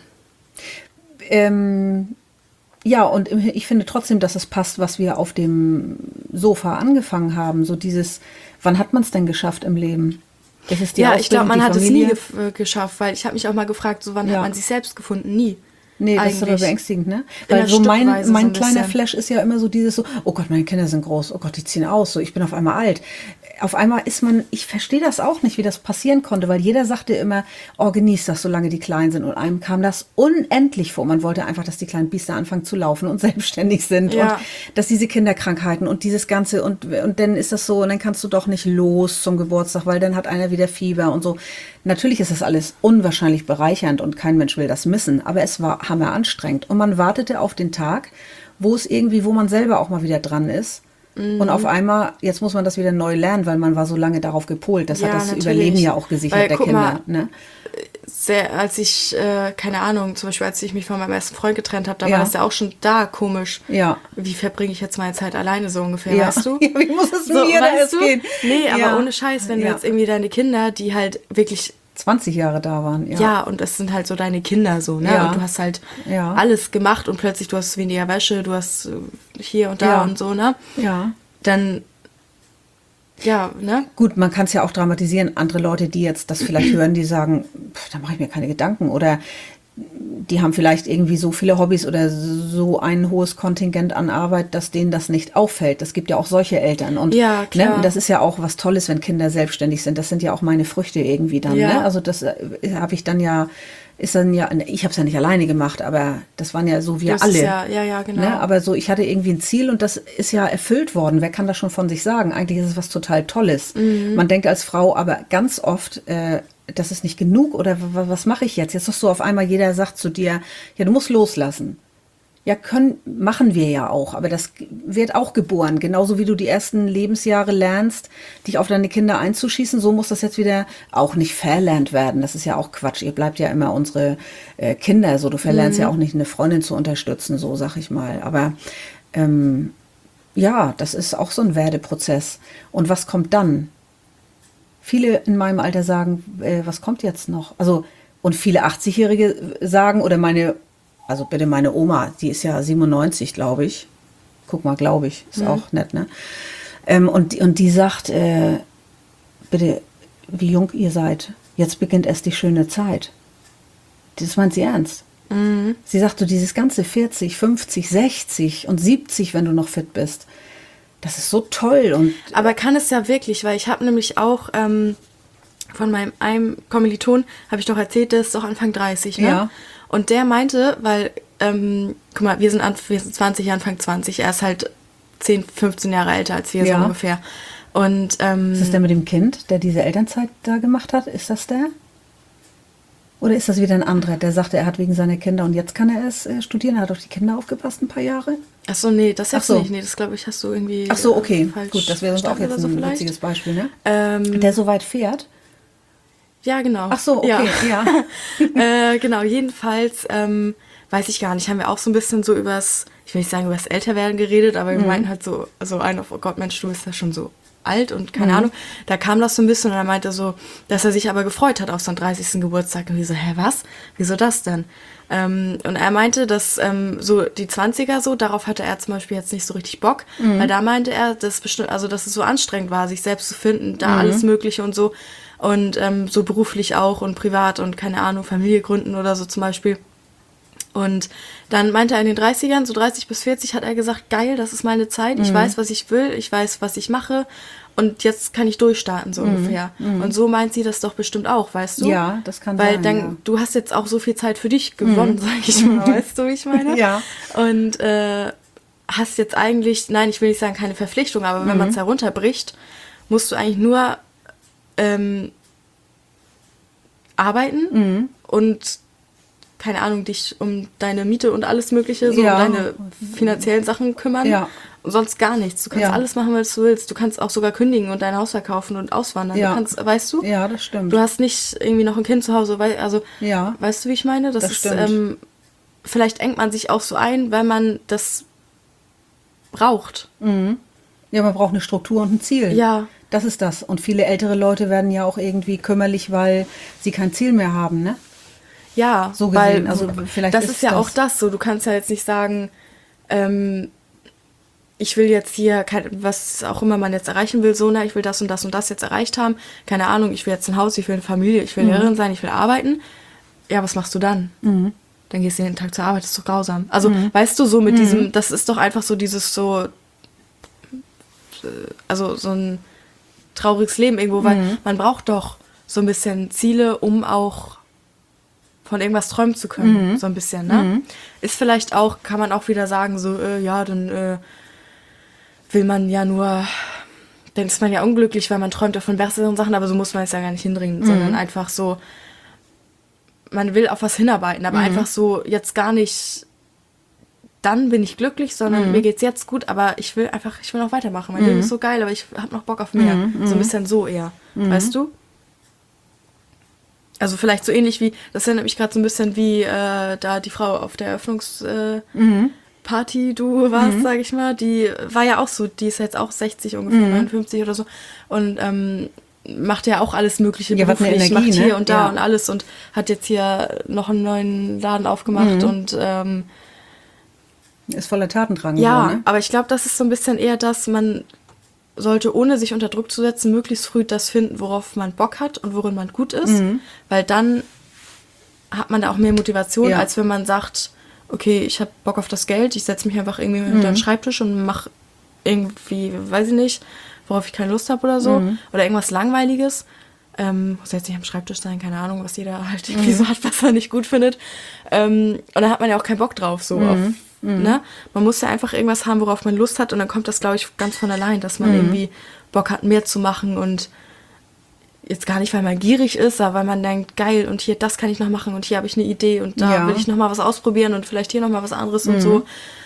Ja, und ich finde trotzdem, dass es passt, was wir auf dem Sofa angefangen haben. So dieses, wann hat man es denn geschafft im Leben? Das ist die ich glaube, man hat es nie geschafft, weil ich habe mich auch mal gefragt, so wann hat man sich selbst gefunden? Nie. Nee, das ist aber beängstigend, ne? Weil so mein kleiner Flash ist ja immer so dieses so, oh Gott, meine Kinder sind groß, oh Gott, die ziehen aus, so ich bin auf einmal alt. Auf einmal ich verstehe das auch nicht, wie das passieren konnte, weil jeder sagte immer, oh, genieß das, solange die klein sind. Und einem kam das unendlich vor. Man wollte einfach, dass die kleinen Biester anfangen zu laufen und selbstständig sind. Und dass diese Kinderkrankheiten und dieses Ganze und dann ist das so, und dann kannst du doch nicht los zum Geburtstag, weil dann hat einer wieder Fieber und so. Natürlich ist das alles unwahrscheinlich bereichernd und kein Mensch will das missen, aber es war hammer anstrengend. Und man wartete auf den Tag, wo man selber auch mal wieder dran ist. Und auf einmal, jetzt muss man das wieder neu lernen, weil man war so lange darauf gepolt. Das hat das natürlich. Überleben ja auch gesichert, weil, der Kinder. Mal, ne? Als ich, keine Ahnung, zum Beispiel als ich mich von meinem ersten Freund getrennt habe, da war das ja auch schon da komisch. Ja. Wie verbringe ich jetzt meine Zeit alleine so ungefähr, weißt du? Ja, wie muss es mir da erst gehen? Nee, aber ohne Scheiß, wenn du jetzt irgendwie deine Kinder, die halt wirklich 20 Jahre da waren, Ja, und das sind halt so deine Kinder so, ne? Ja. Und du hast halt alles gemacht und plötzlich du hast weniger Wäsche, du hast hier und da und so, ne? Ja. Dann, ne? Gut, man kann es ja auch dramatisieren. Andere Leute, die jetzt das vielleicht hören, die sagen, da mache ich mir keine Gedanken. Oder die haben vielleicht irgendwie so viele Hobbys oder so ein hohes Kontingent an Arbeit, dass denen das nicht auffällt. Es gibt ja auch solche Eltern. Und, ja, klar. Ne, und das ist ja auch was Tolles, wenn Kinder selbstständig sind. Das sind ja auch meine Früchte irgendwie dann. Ne? Also das habe ich dann ja, ich habe es ja nicht alleine gemacht, aber das waren ja so wir das alle. Ist ja, genau. Ne? Aber so, ich hatte irgendwie ein Ziel und das ist ja erfüllt worden. Wer kann das schon von sich sagen? Eigentlich ist es was total Tolles. Man denkt als Frau aber ganz oft, das ist nicht genug oder was mache ich jetzt? Jetzt ist so auf einmal jeder sagt zu dir, ja, du musst loslassen. Ja, machen wir ja auch, aber das wird auch geboren. Genauso wie du die ersten Lebensjahre lernst, dich auf deine Kinder einzuschießen, so muss das jetzt wieder auch nicht verlernt werden. Das ist ja auch Quatsch. Ihr bleibt ja immer unsere Kinder, so. Du verlernst ja auch nicht, eine Freundin zu unterstützen, so sag ich mal. Aber ja, das ist auch so ein Werdeprozess. Und was kommt dann? Viele in meinem Alter sagen, was kommt jetzt noch? Also, und viele 80-Jährige sagen, oder also bitte meine Oma, die ist ja 97, glaube ich. Guck mal, glaube ich, ist auch nett, ne? Und die sagt, bitte, wie jung ihr seid, jetzt beginnt erst die schöne Zeit. Das meint sie ernst. Sie sagt so, dieses ganze 40, 50, 60 und 70, wenn du noch fit bist, das ist so toll. Aber kann es ja wirklich, weil ich habe nämlich auch von einem Kommiliton, habe ich doch erzählt, der ist doch Anfang 30, ne? Ja. Und der meinte, weil, guck mal, wir sind 20, Anfang 20, er ist halt 10, 15 Jahre älter als wir, so ungefähr. Und, ist das der mit dem Kind, der diese Elternzeit da gemacht hat? Ist das der? Oder ist das wieder ein anderer, der sagte, er hat wegen seiner Kinder und jetzt kann er es studieren? Er hat auf die Kinder aufgepasst ein paar Jahre? Ach so, nee, das jetzt nicht. Nee, das glaube ich, hast du irgendwie. Ach so, okay. Falsch Gut, das wäre sonst auch jetzt ein witziges Beispiel, ne? Der so weit fährt? Ja, genau. Ach so, okay, ja. Genau, jedenfalls, weiß ich gar nicht, haben wir auch so ein bisschen so ich will nicht sagen übers Älterwerden geredet, aber wir meinten halt so oh Gott, Mensch, du bist ja schon so alt und keine Ahnung. Da kam das so ein bisschen und er meinte so, dass er sich aber gefreut hat auf seinen 30. Geburtstag. Und wir so, hä, was? Wieso das denn? Und er meinte, dass so die 20er so, darauf hatte er zum Beispiel jetzt nicht so richtig Bock, weil da meinte er, dass dass es so anstrengend war, sich selbst zu finden, da alles Mögliche und so. Und so beruflich auch und privat und keine Ahnung, Familie gründen oder so zum Beispiel. Und dann meinte er in den 30ern, so 30 bis 40, hat er gesagt, geil, das ist meine Zeit, ich weiß, was ich will, ich weiß, was ich mache und jetzt kann ich durchstarten, so ungefähr. Und so meint sie das doch bestimmt auch, weißt du? Ja, das kann Weil sein, dann, ja. du hast jetzt auch so viel Zeit für dich gewonnen, sag ich mal, weißt du, wie ich meine? Ja. Und hast jetzt eigentlich, nein, ich will nicht sagen keine Verpflichtung, aber wenn man es herunterbricht, musst du eigentlich nur arbeiten und keine Ahnung, dich um deine Miete und alles Mögliche, so um deine finanziellen Sachen kümmern. Ja. Und sonst gar nichts. Du kannst alles machen, was du willst. Du kannst auch sogar kündigen und dein Haus verkaufen und auswandern. Ja. Du kannst, weißt du? Ja, das stimmt. Du hast nicht irgendwie noch ein Kind zu Hause. Ja. Weißt du, wie ich meine? Das ist, stimmt. vielleicht engt man sich auch so ein, weil man das braucht. Ja, man braucht eine Struktur und ein Ziel. Ja. Das ist das. Und viele ältere Leute werden ja auch irgendwie kümmerlich, weil sie kein Ziel mehr haben, ne? Ja, So gesehen. Also vielleicht das ist ja auch das so. Du kannst ja jetzt nicht sagen, ich will jetzt hier, was auch immer man jetzt erreichen will, so, ich will das und das und das jetzt erreicht haben. Keine Ahnung, ich will jetzt ein Haus, ich will eine Familie, ich will Lehrerin sein, ich will arbeiten. Ja, was machst du dann? Dann gehst du jeden Tag zur Arbeit, das ist doch grausam. Also, weißt du, so mit diesem, das ist doch einfach so dieses so, also so ein trauriges Leben irgendwo, weil man braucht doch so ein bisschen Ziele, um auch von irgendwas träumen zu können, so ein bisschen, ne? Ist vielleicht auch, kann man auch wieder sagen, so, ja, dann will man ja nur, dann ist man ja unglücklich, weil man träumt ja von besseren Sachen, aber so muss man es ja gar nicht hinbringen, sondern einfach so, man will auf was hinarbeiten, aber einfach so jetzt gar nicht, dann bin ich glücklich, sondern mir geht's jetzt gut, aber ich will noch weitermachen. Mein Leben ist so geil, aber ich habe noch Bock auf mehr. So ein bisschen so eher, weißt du? Also vielleicht so ähnlich wie, das erinnert mich gerade so ein bisschen wie da die Frau auf der Eröffnungsparty, du warst, sag ich mal, die war ja auch so, die ist jetzt auch 60 ungefähr, 59 oder so und macht ja auch alles mögliche beruflich, Energie, macht hier ne? und da und alles und hat jetzt hier noch einen neuen Laden aufgemacht und ist voller Tatendrang. ja, so, ne? aber ich glaube, das ist so ein bisschen eher das, man sollte, ohne sich unter Druck zu setzen, möglichst früh das finden, worauf man Bock hat und worin man gut ist, weil dann hat man da auch mehr Motivation, als wenn man sagt, okay, ich habe Bock auf das Geld, ich setze mich einfach irgendwie hinter den Schreibtisch und mache irgendwie, weiß ich nicht, worauf ich keine Lust habe oder so, oder irgendwas Langweiliges. Muss jetzt nicht am Schreibtisch sein, keine Ahnung, was jeder halt irgendwie so hat, was er nicht gut findet. Und dann hat man ja auch keinen Bock drauf, so auf, ne? Man muss ja einfach irgendwas haben, worauf man Lust hat und dann kommt das, glaube ich, ganz von allein, dass man irgendwie Bock hat, mehr zu machen und jetzt gar nicht, weil man gierig ist, aber weil man denkt, geil, und hier, das kann ich noch machen und hier habe ich eine Idee und da will ich noch mal was ausprobieren und vielleicht hier noch mal was anderes und so.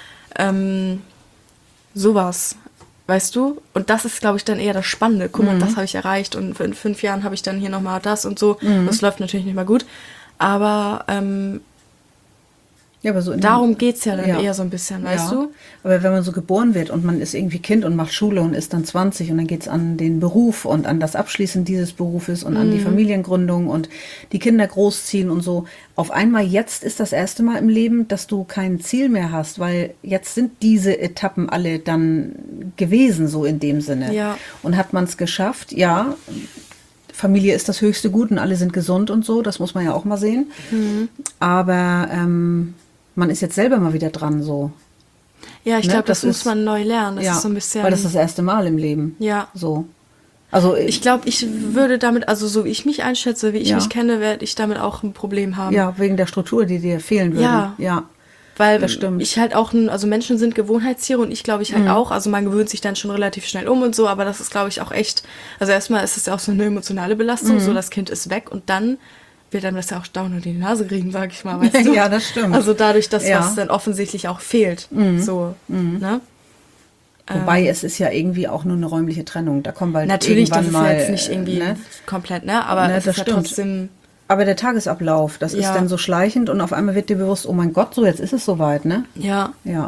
Sowas, weißt du? Und das ist, glaube ich, dann eher das Spannende. Guck mal, das habe ich erreicht und in 5 Jahren habe ich dann hier noch mal das und so. Das läuft natürlich nicht mal gut, aber Ja, aber so darum geht es ja dann eher so ein bisschen, weißt du? Aber wenn man so geboren wird und man ist irgendwie Kind und macht Schule und ist dann 20 und dann geht es an den Beruf und an das Abschließen dieses Berufes und an die Familiengründung und die Kinder großziehen und so. Auf einmal jetzt ist das erste Mal im Leben, dass du kein Ziel mehr hast, weil jetzt sind diese Etappen alle dann gewesen, so in dem Sinne. Ja. Und hat man es geschafft, ja, Familie ist das höchste Gut und alle sind gesund und so, das muss man ja auch mal sehen. Aber man ist jetzt selber mal wieder dran, so. Ja, ich Ne, glaube, das das muss ist- man neu lernen. Das Ja, ist so ein bisschen. weil das ist das erste Mal im Leben. Ja. So. Also Ich glaube, ich würde damit, also so wie ich mich einschätze, wie ich Ja. mich kenne, werde ich damit auch ein Problem haben. ja, wegen der Struktur, die dir fehlen würde. Ja. Ja. Weil Das stimmt. ich halt auch, also Menschen sind Gewohnheitstiere und ich glaube ich halt auch, also man gewöhnt sich dann schon relativ schnell um und so, aber das ist glaube ich auch echt, also erstmal ist es ja auch so eine emotionale Belastung, so das Kind ist weg und dann wird einem das ja auch dauernd unter die Nase kriegen, sag ich mal, weißt du? Ja, das stimmt. Also dadurch, dass Ja. was dann offensichtlich auch fehlt, so, ne? Wobei es ist ja irgendwie auch nur eine räumliche Trennung. Da kommen bald Natürlich, das irgendwann ist mal, jetzt nicht irgendwie Ne? komplett, ne? Aber Ne, es das ist ja stimmt. trotzdem, Aber der Tagesablauf, das ist Ja. dann so schleichend und auf einmal wird dir bewusst, oh mein Gott, so jetzt ist es soweit, ne? ja. Ja.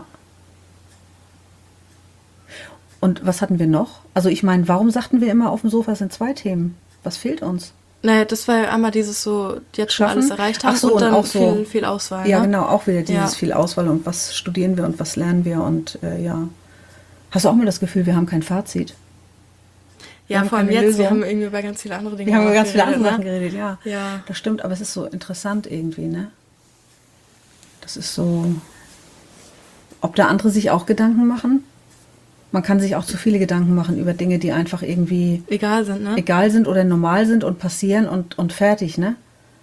Und was hatten wir noch? Also ich meine, warum sagten wir immer auf dem Sofa, es sind 2 Themen? Was fehlt uns? Naja, das war ja einmal dieses so, jetzt schon Schaffen? alles erreicht haben Ach so, und dann und auch so- viel Auswahl, Ja, ne? genau, auch wieder dieses Ja. viel Auswahl und was studieren wir und was lernen wir und ja. Hast du auch mal das Gefühl, wir haben kein Fazit? Ja, haben vor allem keine jetzt, Lösung. wir haben irgendwie über ganz viele andere Dinge Wir haben über auch ganz viele geredet, andere Sachen ne? geredet, ja. Ja. Das stimmt, aber es ist so interessant irgendwie, ne? Das ist so, ob da andere sich auch Gedanken machen? Man kann sich auch zu viele Gedanken machen über Dinge, die einfach irgendwie Egal sind, ne? egal sind oder normal sind und passieren und fertig, ne?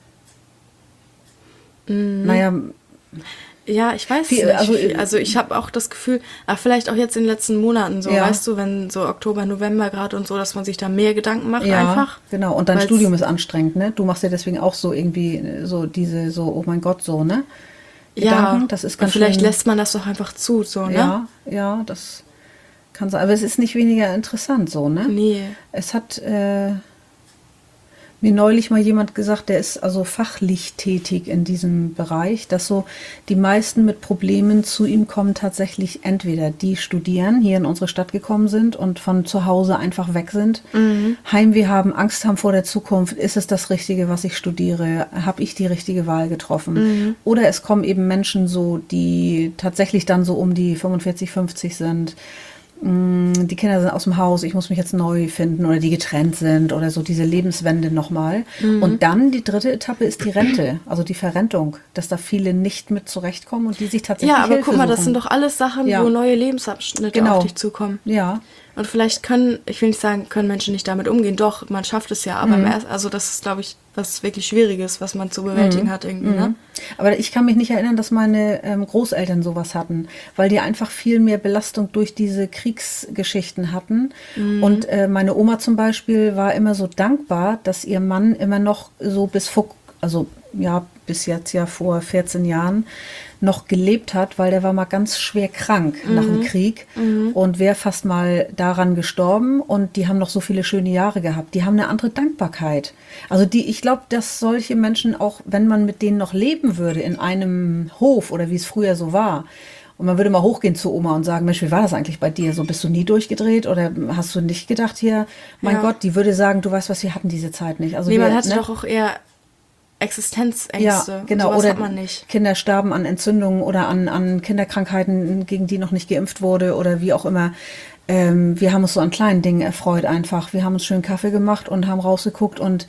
Naja, Ja, ich weiß Viel- nicht. also, Also ich habe auch das Gefühl, vielleicht auch jetzt in den letzten Monaten so, Ja. weißt du, wenn so Oktober, November gerade und so, dass man sich da mehr Gedanken macht ja, einfach. genau. Und dein Weil's- Studium ist anstrengend, ne? Du machst ja deswegen auch so irgendwie so diese, so, oh mein Gott, so, ne? Ja, das ist und ganz vielleicht schön, lässt man das doch einfach zu, so, ne? ja, ja, das kann sein. Aber es ist nicht weniger interessant, so, ne? Nee. Es hat mir neulich mal jemand gesagt, der ist also fachlich tätig in diesem Bereich, dass so die meisten mit Problemen zu ihm kommen tatsächlich entweder die studieren, hier in unsere Stadt gekommen sind und von zu Hause einfach weg sind, Heimweh haben, Angst haben vor der Zukunft, ist es das Richtige, was ich studiere, habe ich die richtige Wahl getroffen? Oder es kommen eben Menschen so, die tatsächlich dann so um die 45, 50 sind, die Kinder sind aus dem Haus, ich muss mich jetzt neu finden oder die getrennt sind oder so diese Lebenswende nochmal. Und dann die dritte Etappe ist die Rente, also die Verrentung, dass da viele nicht mit zurechtkommen und die sich tatsächlich Ja, aber Hilfe guck mal, das suchen. sind doch alles Sachen, Ja. wo neue Lebensabschnitte Genau. auf dich zukommen. Ja, Und vielleicht können, ich will nicht sagen, können Menschen nicht damit umgehen. Doch, man schafft es ja. Aber also das ist, glaube ich, was wirklich Schwieriges, was man zu bewältigen hat irgendwie, ne? aber ich kann mich nicht erinnern, dass meine Großeltern sowas hatten, weil die einfach viel mehr Belastung durch diese Kriegsgeschichten hatten. Und meine Oma zum Beispiel war immer so dankbar, dass ihr Mann immer noch so also ja, bis jetzt ja vor 14 Jahren noch gelebt hat, weil der war mal ganz schwer krank nach dem Krieg und wäre fast mal daran gestorben und die haben noch so viele schöne Jahre gehabt. Die haben eine andere Dankbarkeit. Also ich glaube, dass solche Menschen auch, wenn man mit denen noch leben würde in einem Hof oder wie es früher so war, und man würde mal hochgehen zu Oma und sagen, Mensch, wie war das eigentlich bei dir? So, bist du nie durchgedreht oder hast du nicht gedacht hier, mein Ja. Gott, die würde sagen, du weißt was, wir hatten diese Zeit nicht. Also Nee, man wir, hatte ne? doch auch eher Existenzängste. Ja, genau. Und sowas Oder hat man nicht. Kinder starben an Entzündungen oder an Kinderkrankheiten, gegen die noch nicht geimpft wurde oder wie auch immer. Wir haben uns so an kleinen Dingen erfreut einfach. Wir haben uns schön Kaffee gemacht und haben rausgeguckt und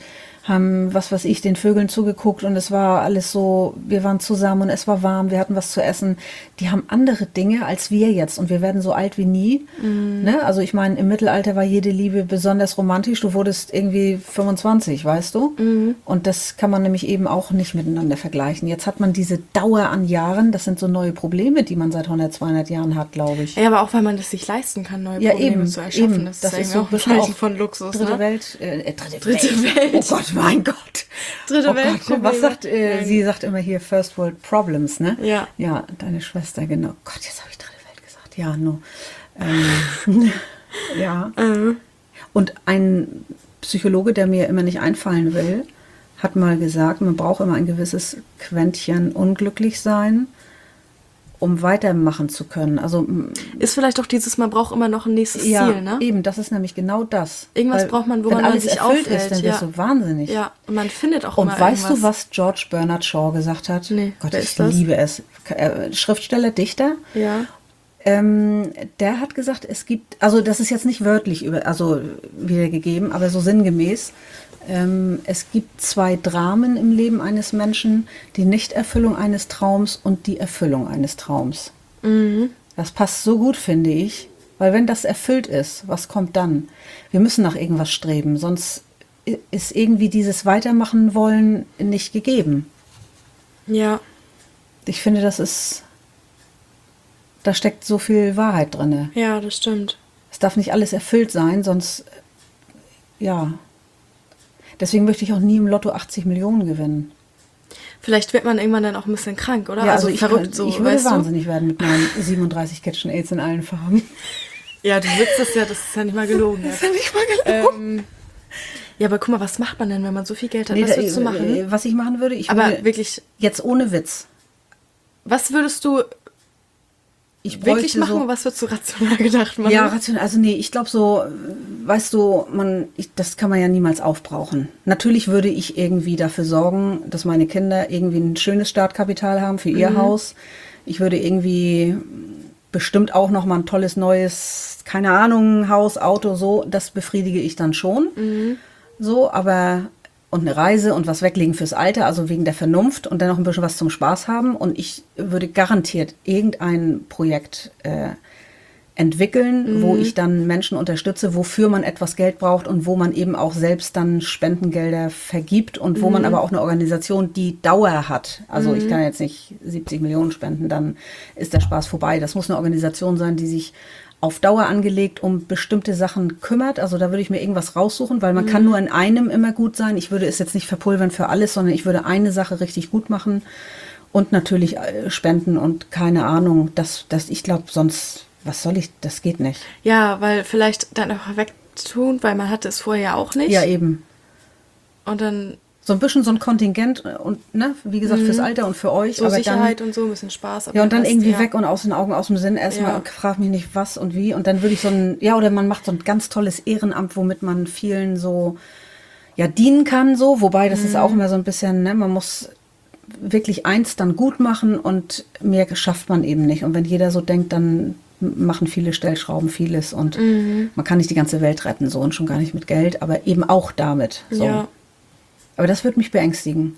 haben, was weiß ich, den Vögeln zugeguckt und es war alles so, wir waren zusammen und es war warm, wir hatten was zu essen. Die haben andere Dinge als wir jetzt und wir werden so alt wie nie. Ne? Also ich meine, im Mittelalter war jede Liebe besonders romantisch. Du wurdest irgendwie 25, weißt du? Und das kann man nämlich eben auch nicht miteinander vergleichen. Jetzt hat man diese Dauer an Jahren, das sind so neue Probleme, die man seit 100, 200 Jahren hat, glaube ich. Ja, aber auch, weil man das sich leisten kann, neue Ja, Probleme eben, zu erschaffen. eben. Das, Das ist ist ja so auch ein ein bisschen Zeichen auch von Luxus, Dritte ne? Welt. Dritte Welt. Oh Gott, mein Gott. Dritte Oh Welt. Gott, guck, was sagt, sie sagt immer hier First World Problems, ne? Ja. Ja, deine Schwester, genau. Gott, jetzt habe ich Dritte Welt gesagt. Ja, no. Ja. Und ein Psychologe, der mir immer nicht einfallen will, hat mal gesagt, man braucht immer ein gewisses Quäntchen unglücklich sein, um weitermachen zu können. Also Ist vielleicht auch dieses, man braucht immer noch ein nächstes ja, Ziel, ne? eben, das ist nämlich genau das. Irgendwas Weil, braucht man, woran wenn man alles sich erfüllt aufhält, ist, dann wirst ja. du wahnsinnig. Ja, und man findet auch Und immer weißt du, irgendwas. was George Bernard Shaw gesagt hat? Nee, Gott, wer ich ist das? liebe es. Schriftsteller, Dichter. Ja. Der hat gesagt, es gibt, also das ist jetzt nicht wörtlich also wiedergegeben, aber so sinngemäß, es gibt zwei Dramen im Leben eines Menschen, die Nichterfüllung eines Traums und die Erfüllung eines Traums. Das passt so gut, finde ich, weil wenn das erfüllt ist, was kommt dann? Wir müssen nach irgendwas streben, sonst ist irgendwie dieses Weitermachen wollen nicht gegeben. Ja. Ich finde, da steckt so viel Wahrheit drin. Ja, das stimmt. Es darf nicht alles erfüllt sein, sonst, ja. Deswegen möchte ich auch nie im Lotto 80 Millionen gewinnen. Vielleicht wird man irgendwann dann auch ein bisschen krank, oder? Ja, also ich verrückt so, ich würde weißt du? wahnsinnig werden mit meinen 37 KitchenAids in allen Farben. Ja, du willst das ja nicht mal gelogen. Das ist ja nicht mal gelogen. Ja, aber guck mal, was macht man denn, wenn man so viel Geld hat? Was würdest du machen? Was ich machen würde, ich Aber würde wirklich, jetzt ohne Witz. was würdest du Ich wirklich bräuchte machen so, und was würdest du rational gedacht machen? ja, rational. Also nee, ich glaube so, weißt du, das kann man ja niemals aufbrauchen. Natürlich würde ich irgendwie dafür sorgen, dass meine Kinder irgendwie ein schönes Startkapital haben für ihr Haus. Ich würde irgendwie bestimmt auch noch mal ein tolles neues, keine Ahnung, Haus, Auto, so. Das befriedige ich dann schon. So, aber und eine Reise und was weglegen fürs Alter, also wegen der Vernunft und dann noch ein bisschen was zum Spaß haben. Und ich würde garantiert irgendein Projekt entwickeln, wo ich dann Menschen unterstütze, wofür man etwas Geld braucht und wo man eben auch selbst dann Spendengelder vergibt und wo man aber auch eine Organisation, die Dauer hat. Also ich kann jetzt nicht 70 Millionen spenden, dann ist der Spaß vorbei. Das muss eine Organisation sein, die sich auf Dauer angelegt um bestimmte Sachen kümmert. Also da würde ich mir irgendwas raussuchen, weil man kann nur in einem immer gut sein. Ich würde es jetzt nicht verpulvern für alles, sondern ich würde eine Sache richtig gut machen und natürlich spenden und keine Ahnung, ich glaube, sonst, was soll ich, das geht nicht. Ja, weil vielleicht dann einfach wegtun, weil man hatte es vorher auch nicht. Ja, eben. Und dann So ein bisschen so ein Kontingent und, ne, wie gesagt, fürs Alter und für euch. so aber Sicherheit dann, und so, ein bisschen Spaß. aber ja, und dann Rest, irgendwie ja. weg und aus den Augen, aus dem Sinn erstmal, Ja. frag mich nicht was und wie. Und dann würde ich oder man macht so ein ganz tolles Ehrenamt, womit man vielen so, ja, dienen kann, so. Wobei, das ist auch immer so ein bisschen, ne, man muss wirklich eins dann gut machen und mehr schafft man eben nicht. Und wenn jeder so denkt, dann machen viele Stellschrauben vieles und man kann nicht die ganze Welt retten, so, und schon gar nicht mit Geld, aber eben auch damit, so. Ja. Aber das würde mich beängstigen.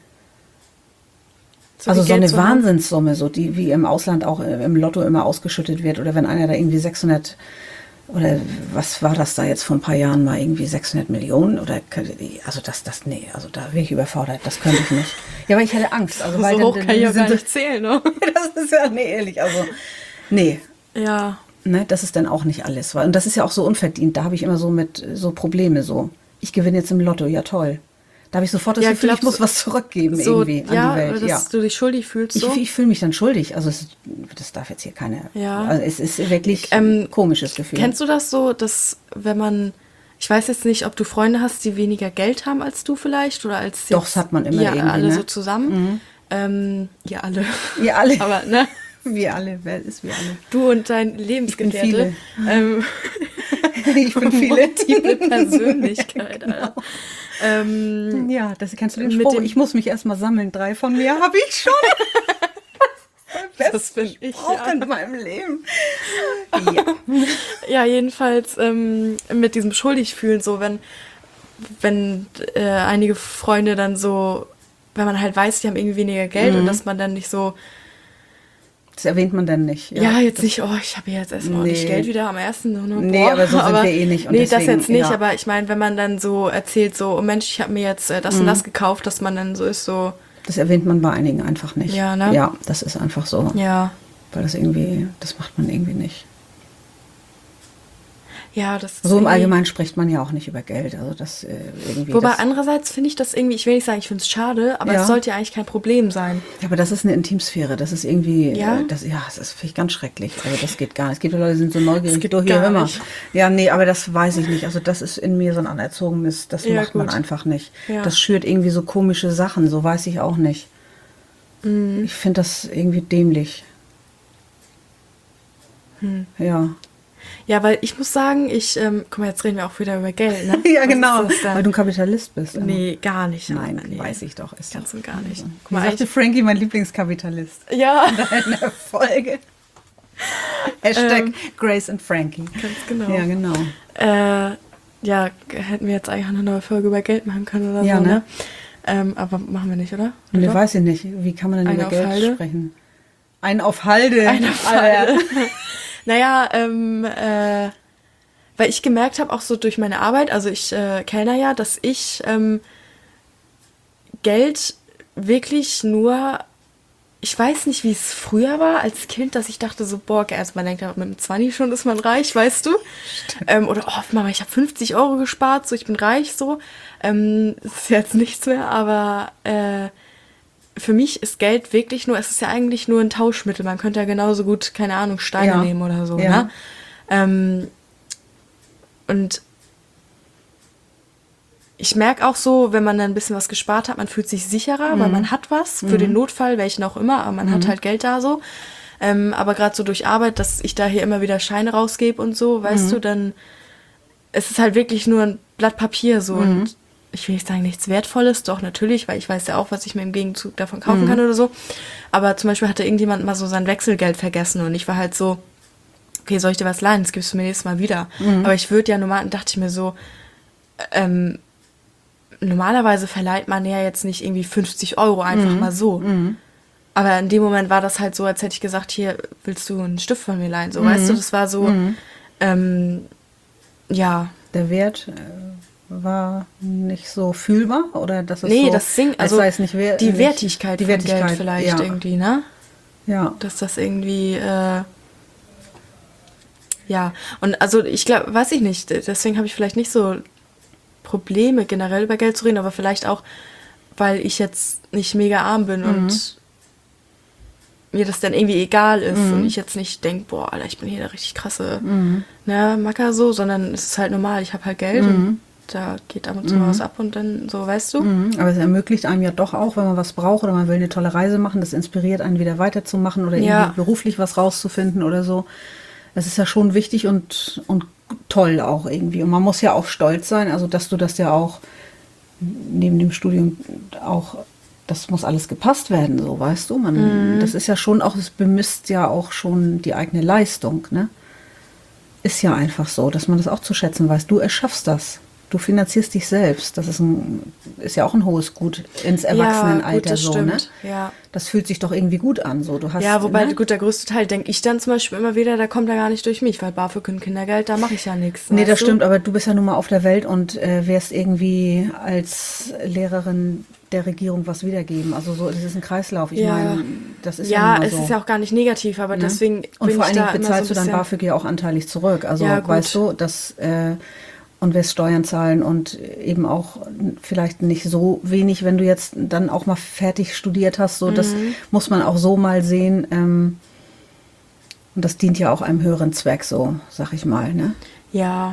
So Also viel so Geld eine zu haben. Wahnsinnssumme, so die wie im Ausland auch im Lotto immer ausgeschüttet wird. Oder wenn einer da irgendwie 600, oder was war das da jetzt vor ein paar Jahren mal, irgendwie 600 Millionen? Oder, also nee, also da wäre ich überfordert, das könnte ich nicht. Ja, aber ich hätte Angst. Also, weil So hoch dann kann ich auch gar sind- nicht zählen, ne? Das ist ja, nee, ehrlich, also, nee. Ja. Ne, das ist dann auch nicht alles. Und das ist ja auch so unverdient. Da habe ich immer so mit so Probleme so. Ich gewinne jetzt im Lotto, ja toll. Da habe ich sofort das Ja, Gefühl, ich glaubst muss was zurückgeben So, irgendwie ja, an die Welt. dass Ja. du dich schuldig fühlst. So. Ich fühle mich dann schuldig. Also das darf jetzt hier keine. Ja. Also es ist wirklich ein komisches Gefühl. Kennst du das so, dass wenn man, ich weiß jetzt nicht, ob du Freunde hast, die weniger Geld haben als du vielleicht oder als Doch, jetzt, das hat man immer ja, irgendwie, alle ne? so zusammen. Ja, alle. Wir alle. Aber ne, Wir alle. Wer ist wir alle? du und dein Lebensgefährte. Ich bin viele. Multiple Persönlichkeit, Alter. Ja, das kennst du den Mit Spruch. dem- Ich muss mich erstmal sammeln. 3 von mir habe ich schon. Das finde ich, Spruch ja. in meinem Leben. Ja. Ja, jedenfalls mit diesem Schuldigfühlen so, wenn wenn einige Freunde dann so, wenn man halt weiß, die haben irgendwie weniger Geld und dass man dann nicht so, Das erwähnt man dann nicht. ja jetzt nicht, oh, ich habe jetzt erstmal ordentlich Geld wieder am ersten. Nee, aber so sind wir eh nicht. Und nee, deswegen, das jetzt nicht, ja. aber ich meine, wenn man dann so erzählt, so, oh Mensch, ich habe mir jetzt das und das gekauft, dass man dann so ist, so, Das erwähnt man bei einigen einfach nicht. Ja, ne? Ja, das ist einfach so. ja, Weil das macht man irgendwie nicht. ja, das ist So im irgendwie- Allgemeinen spricht man ja auch nicht über Geld. Also das irgendwie. Wobei das, andererseits finde ich das irgendwie, ich will nicht sagen, ich finde es schade, aber Ja. es sollte ja eigentlich kein Problem sein. ja, aber das ist eine Intimsphäre. Das ist irgendwie, Ja? das finde ich ganz schrecklich. Also das geht gar nicht. Es gibt ja Leute, die sind so neugierig. Das geht Du, hier, gar hör mal. nicht. Ja, nee, aber das weiß ich nicht. Also das ist in mir so ein anerzogenes, das Ja, macht man gut. einfach nicht. Ja. Das schürt irgendwie so komische Sachen. So weiß ich auch nicht. Ich finde das irgendwie dämlich. Ja. Ja, weil ich muss sagen, guck mal, jetzt reden wir auch wieder über Geld, ne? Ja, Was genau. ist das denn? Weil du ein Kapitalist bist. Nee, gar nicht. Nein, nee. weiß ich doch. Ist Ganz doch und gar nicht. so. Guck Wie mal, sagte Frankie, mein Lieblingskapitalist. ja, In der Folge. Hashtag Grace and Frankie. ganz genau. Ja, genau. Ja, hätten wir jetzt eigentlich eine neue Folge über Geld machen können oder Ja, so, ne? Aber machen wir nicht, oder? Nee, Oder? weiß ich nicht. Wie kann man denn Einen über auf Geld Halde? sprechen? Einen auf Halde. Einen auf Halde. Naja, weil ich gemerkt habe, auch so durch meine Arbeit, also ich kellner ja, dass ich Geld wirklich nur, ich weiß nicht, wie es früher war als Kind, dass ich dachte so, boah, also man denkt ja, mit dem 20 schon ist man reich, weißt du? Oder, oh Mama, ich habe 50 Euro gespart, so ich bin reich, so. Ist jetzt nichts mehr, aber für mich ist Geld wirklich nur, es ist ja eigentlich nur ein Tauschmittel. Man könnte ja genauso gut, keine Ahnung, Steine Ja. nehmen oder so, Ja. ne? Und ich merke auch so, wenn man dann ein bisschen was gespart hat, man fühlt sich sicherer, weil man hat was für den Notfall, welchen auch immer, aber man hat halt Geld da so. Aber gerade so durch Arbeit, dass ich da hier immer wieder Scheine rausgebe und so, weißt du, dann es ist halt wirklich nur ein Blatt Papier so und ich will nicht sagen, nichts Wertvolles, doch natürlich, weil ich weiß ja auch, was ich mir im Gegenzug davon kaufen kann oder so. Aber zum Beispiel hatte irgendjemand mal so sein Wechselgeld vergessen und ich war halt so, okay, soll ich dir was leihen? Das gibst du mir nächstes Mal wieder. Aber ich würde ja normal, dachte ich mir so, normalerweise verleiht man ja jetzt nicht irgendwie 50 Euro einfach mal so. Aber in dem Moment war das halt so, als hätte ich gesagt, hier, willst du einen Stift von mir leihen? So, weißt du, das war so, ja. Der Wert war nicht so fühlbar? Oder dass es Nee, so, das Ding, als also sei es nicht die Wertigkeit von Geld vielleicht ja. irgendwie, ne? Ja. Dass das irgendwie, ja. Und also ich glaube, weiß ich nicht, deswegen habe ich vielleicht nicht so Probleme generell über Geld zu reden, aber vielleicht auch, weil ich jetzt nicht mega arm bin und mir das dann irgendwie egal ist und ich jetzt nicht denke, boah, Alter, ich bin hier der richtig krasse Macker so, sondern es ist halt normal, ich habe halt Geld und da geht ab und zu mal was ab und dann so, weißt du? Aber es ermöglicht einem ja doch auch, wenn man was braucht oder man will eine tolle Reise machen, das inspiriert einen wieder weiterzumachen oder Ja. irgendwie beruflich was rauszufinden oder so. Das ist ja schon wichtig und toll auch irgendwie. Und man muss ja auch stolz sein, also dass du das ja auch neben dem Studium auch, das muss alles gepasst werden, so, weißt du? Das ist ja schon auch, es bemisst ja auch schon die eigene Leistung, ne? Ist ja einfach so, dass man das auch zu schätzen weiß. Du erschaffst das. Du finanzierst dich selbst. Das ist ja auch ein hohes Gut ins Erwachsenenalter das so, stimmt. ne? Ja. Das fühlt sich doch irgendwie gut an, so. Du hast, Ja, wobei, ne? gut, der größte Teil, denke ich dann zum Beispiel immer wieder, da kommt er gar nicht durch mich, weil BAföG und Kindergeld, da mache ich ja nichts. Nee, weißt das du? stimmt, aber du bist ja nun mal auf der Welt und wirst irgendwie als Lehrerin der Regierung was wiedergeben. Also so, das ist ein Kreislauf. Ich Ja. meine, das ist ja Ja, nun mal es so. ist ja auch gar nicht negativ, aber Ne? deswegen Und bin vor ich allen da Dingen immer bezahlst so du ein dein bisschen, BAföG ja auch anteilig zurück. Also Ja, gut. weißt du, dass und wirst Steuern zahlen und eben auch vielleicht nicht so wenig, wenn du jetzt dann auch mal fertig studiert hast. So, das muss man auch so mal sehen. Und das dient ja auch einem höheren Zweck, so sag ich mal. Ne? Ja,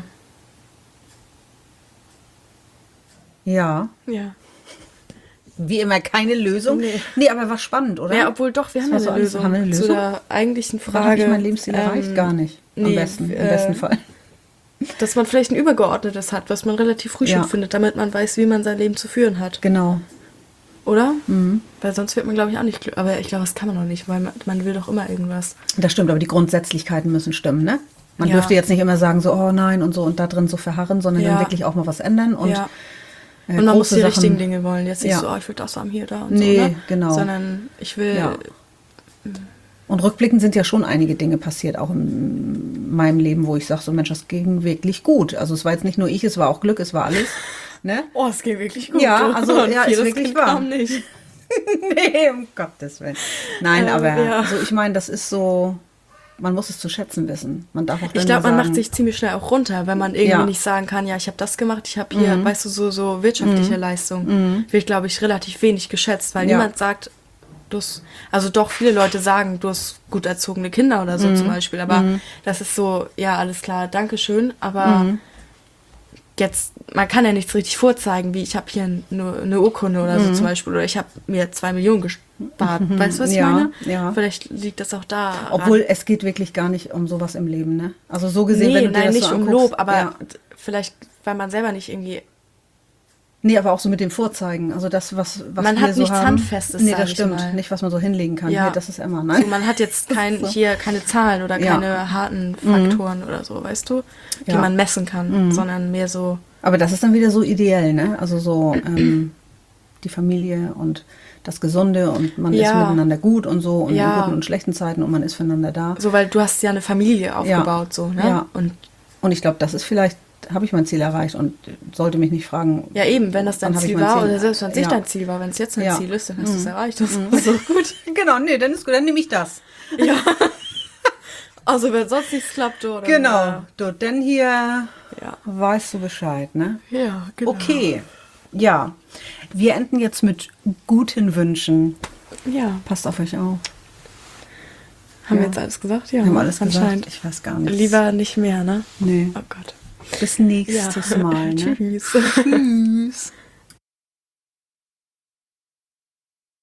Ja. ja. Wie immer keine Lösung. Nee. Nee, aber war spannend, oder? Ja, obwohl doch, wir haben ja Das war eine so alles- Lösung, haben wir eine zu Lösung? der eigentlichen Da habe Frage. ich mein Lebensstil erreicht gar nicht. Im nee, besten Fall. Dass man vielleicht ein Übergeordnetes hat, was man relativ früh Ja. schon findet, damit man weiß, wie man sein Leben zu führen hat. Genau. Oder? Weil sonst wird man, glaube ich, auch nicht glücklich. Aber ich glaube, das kann man noch nicht, weil man will doch immer irgendwas. Das stimmt, aber die Grundsätzlichkeiten müssen stimmen, ne? Man Ja. dürfte jetzt nicht immer sagen, so, oh nein und so und da drin so verharren, sondern Ja. dann wirklich auch mal was ändern und ja. Und man muss große die Sachen- richtigen Dinge wollen. Jetzt nicht Ja. so, oh, ich will das haben hier, da und Nee, so, ne? genau. Sondern ich will, Ja. Und rückblickend sind ja schon einige Dinge passiert, auch in meinem Leben, wo ich sage, so Mensch, das ging wirklich gut. Also es war jetzt nicht nur ich, es war auch Glück, es war alles. Ne? oh, es geht wirklich gut. Ja, du. also, Und ja, ist viertes wirklich Kind wahr. kam nicht. Nee, um Gottes Willen. Nein, aber ja. also ich meine, das ist so, man muss es zu schätzen wissen. Man darf auch dann Ich glaube, man sagen, macht sich ziemlich schnell auch runter, wenn man irgendwie Ja. nicht sagen kann, ja, ich habe das gemacht, ich habe hier, weißt du, so wirtschaftliche Leistung. Wird, glaube ich, relativ wenig geschätzt, weil Ja. niemand sagt, du hast, also doch, viele Leute sagen, du hast gut erzogene Kinder oder so zum Beispiel, aber das ist so, ja, alles klar, Dankeschön, aber jetzt, man kann ja nichts richtig vorzeigen, wie ich habe hier eine Urkunde oder so zum Beispiel, oder ich habe mir 2 Millionen gespart. Weißt du, was ich Ja, meine? ja. Vielleicht liegt das auch da. Obwohl, es geht wirklich gar nicht um sowas im Leben, ne? Also so gesehen, wenn du dir nein, das nicht so um anguckst, Lob, aber ja. vielleicht, weil man selber nicht irgendwie. Nee, aber auch so mit dem Vorzeigen. Also das, was Man wir hat so nichts haben. Handfestes, Nee, sag das ich stimmt. mal. Nicht, was man so hinlegen kann. Ja. Hier, das ist immer, nein. So, man hat jetzt hier keine Zahlen oder Ja. keine harten Faktoren oder so, weißt du, die Ja. man messen kann, sondern mehr so. Aber das ist dann wieder so ideell, ne? Also so die Familie und das Gesunde und man ist Ja. miteinander gut und so und Ja. in guten und schlechten Zeiten und man ist füreinander da. So, weil du hast ja eine Familie aufgebaut, so, ne? Ja. Und ich glaube, das ist vielleicht, habe ich mein Ziel erreicht und sollte mich nicht fragen. ja, eben, wenn das dein Wann hab ich Ziel mein war, Ziel? oder selbst wenn es nicht Ja. dein Ziel war, wenn es jetzt dein Ja. Ziel ist, dann hast du es erreicht. Das ist so gut. Genau, nee, dann ist gut, dann nehme ich das. Ja. Also, wenn sonst nichts klappt, oder? Genau. Du, denn hier Ja. weißt du Bescheid, ne? Ja, genau. Okay. Ja. Wir enden jetzt mit guten Wünschen. Ja. Passt auf euch auf. Haben wir Ja. jetzt alles gesagt? Ja, Wir haben alles anscheinend. gesagt. Ich weiß gar nicht. Lieber nicht mehr, ne? Nee. Oh Gott. Bis nächstes Mal, ne? Tschüss. Tschüss.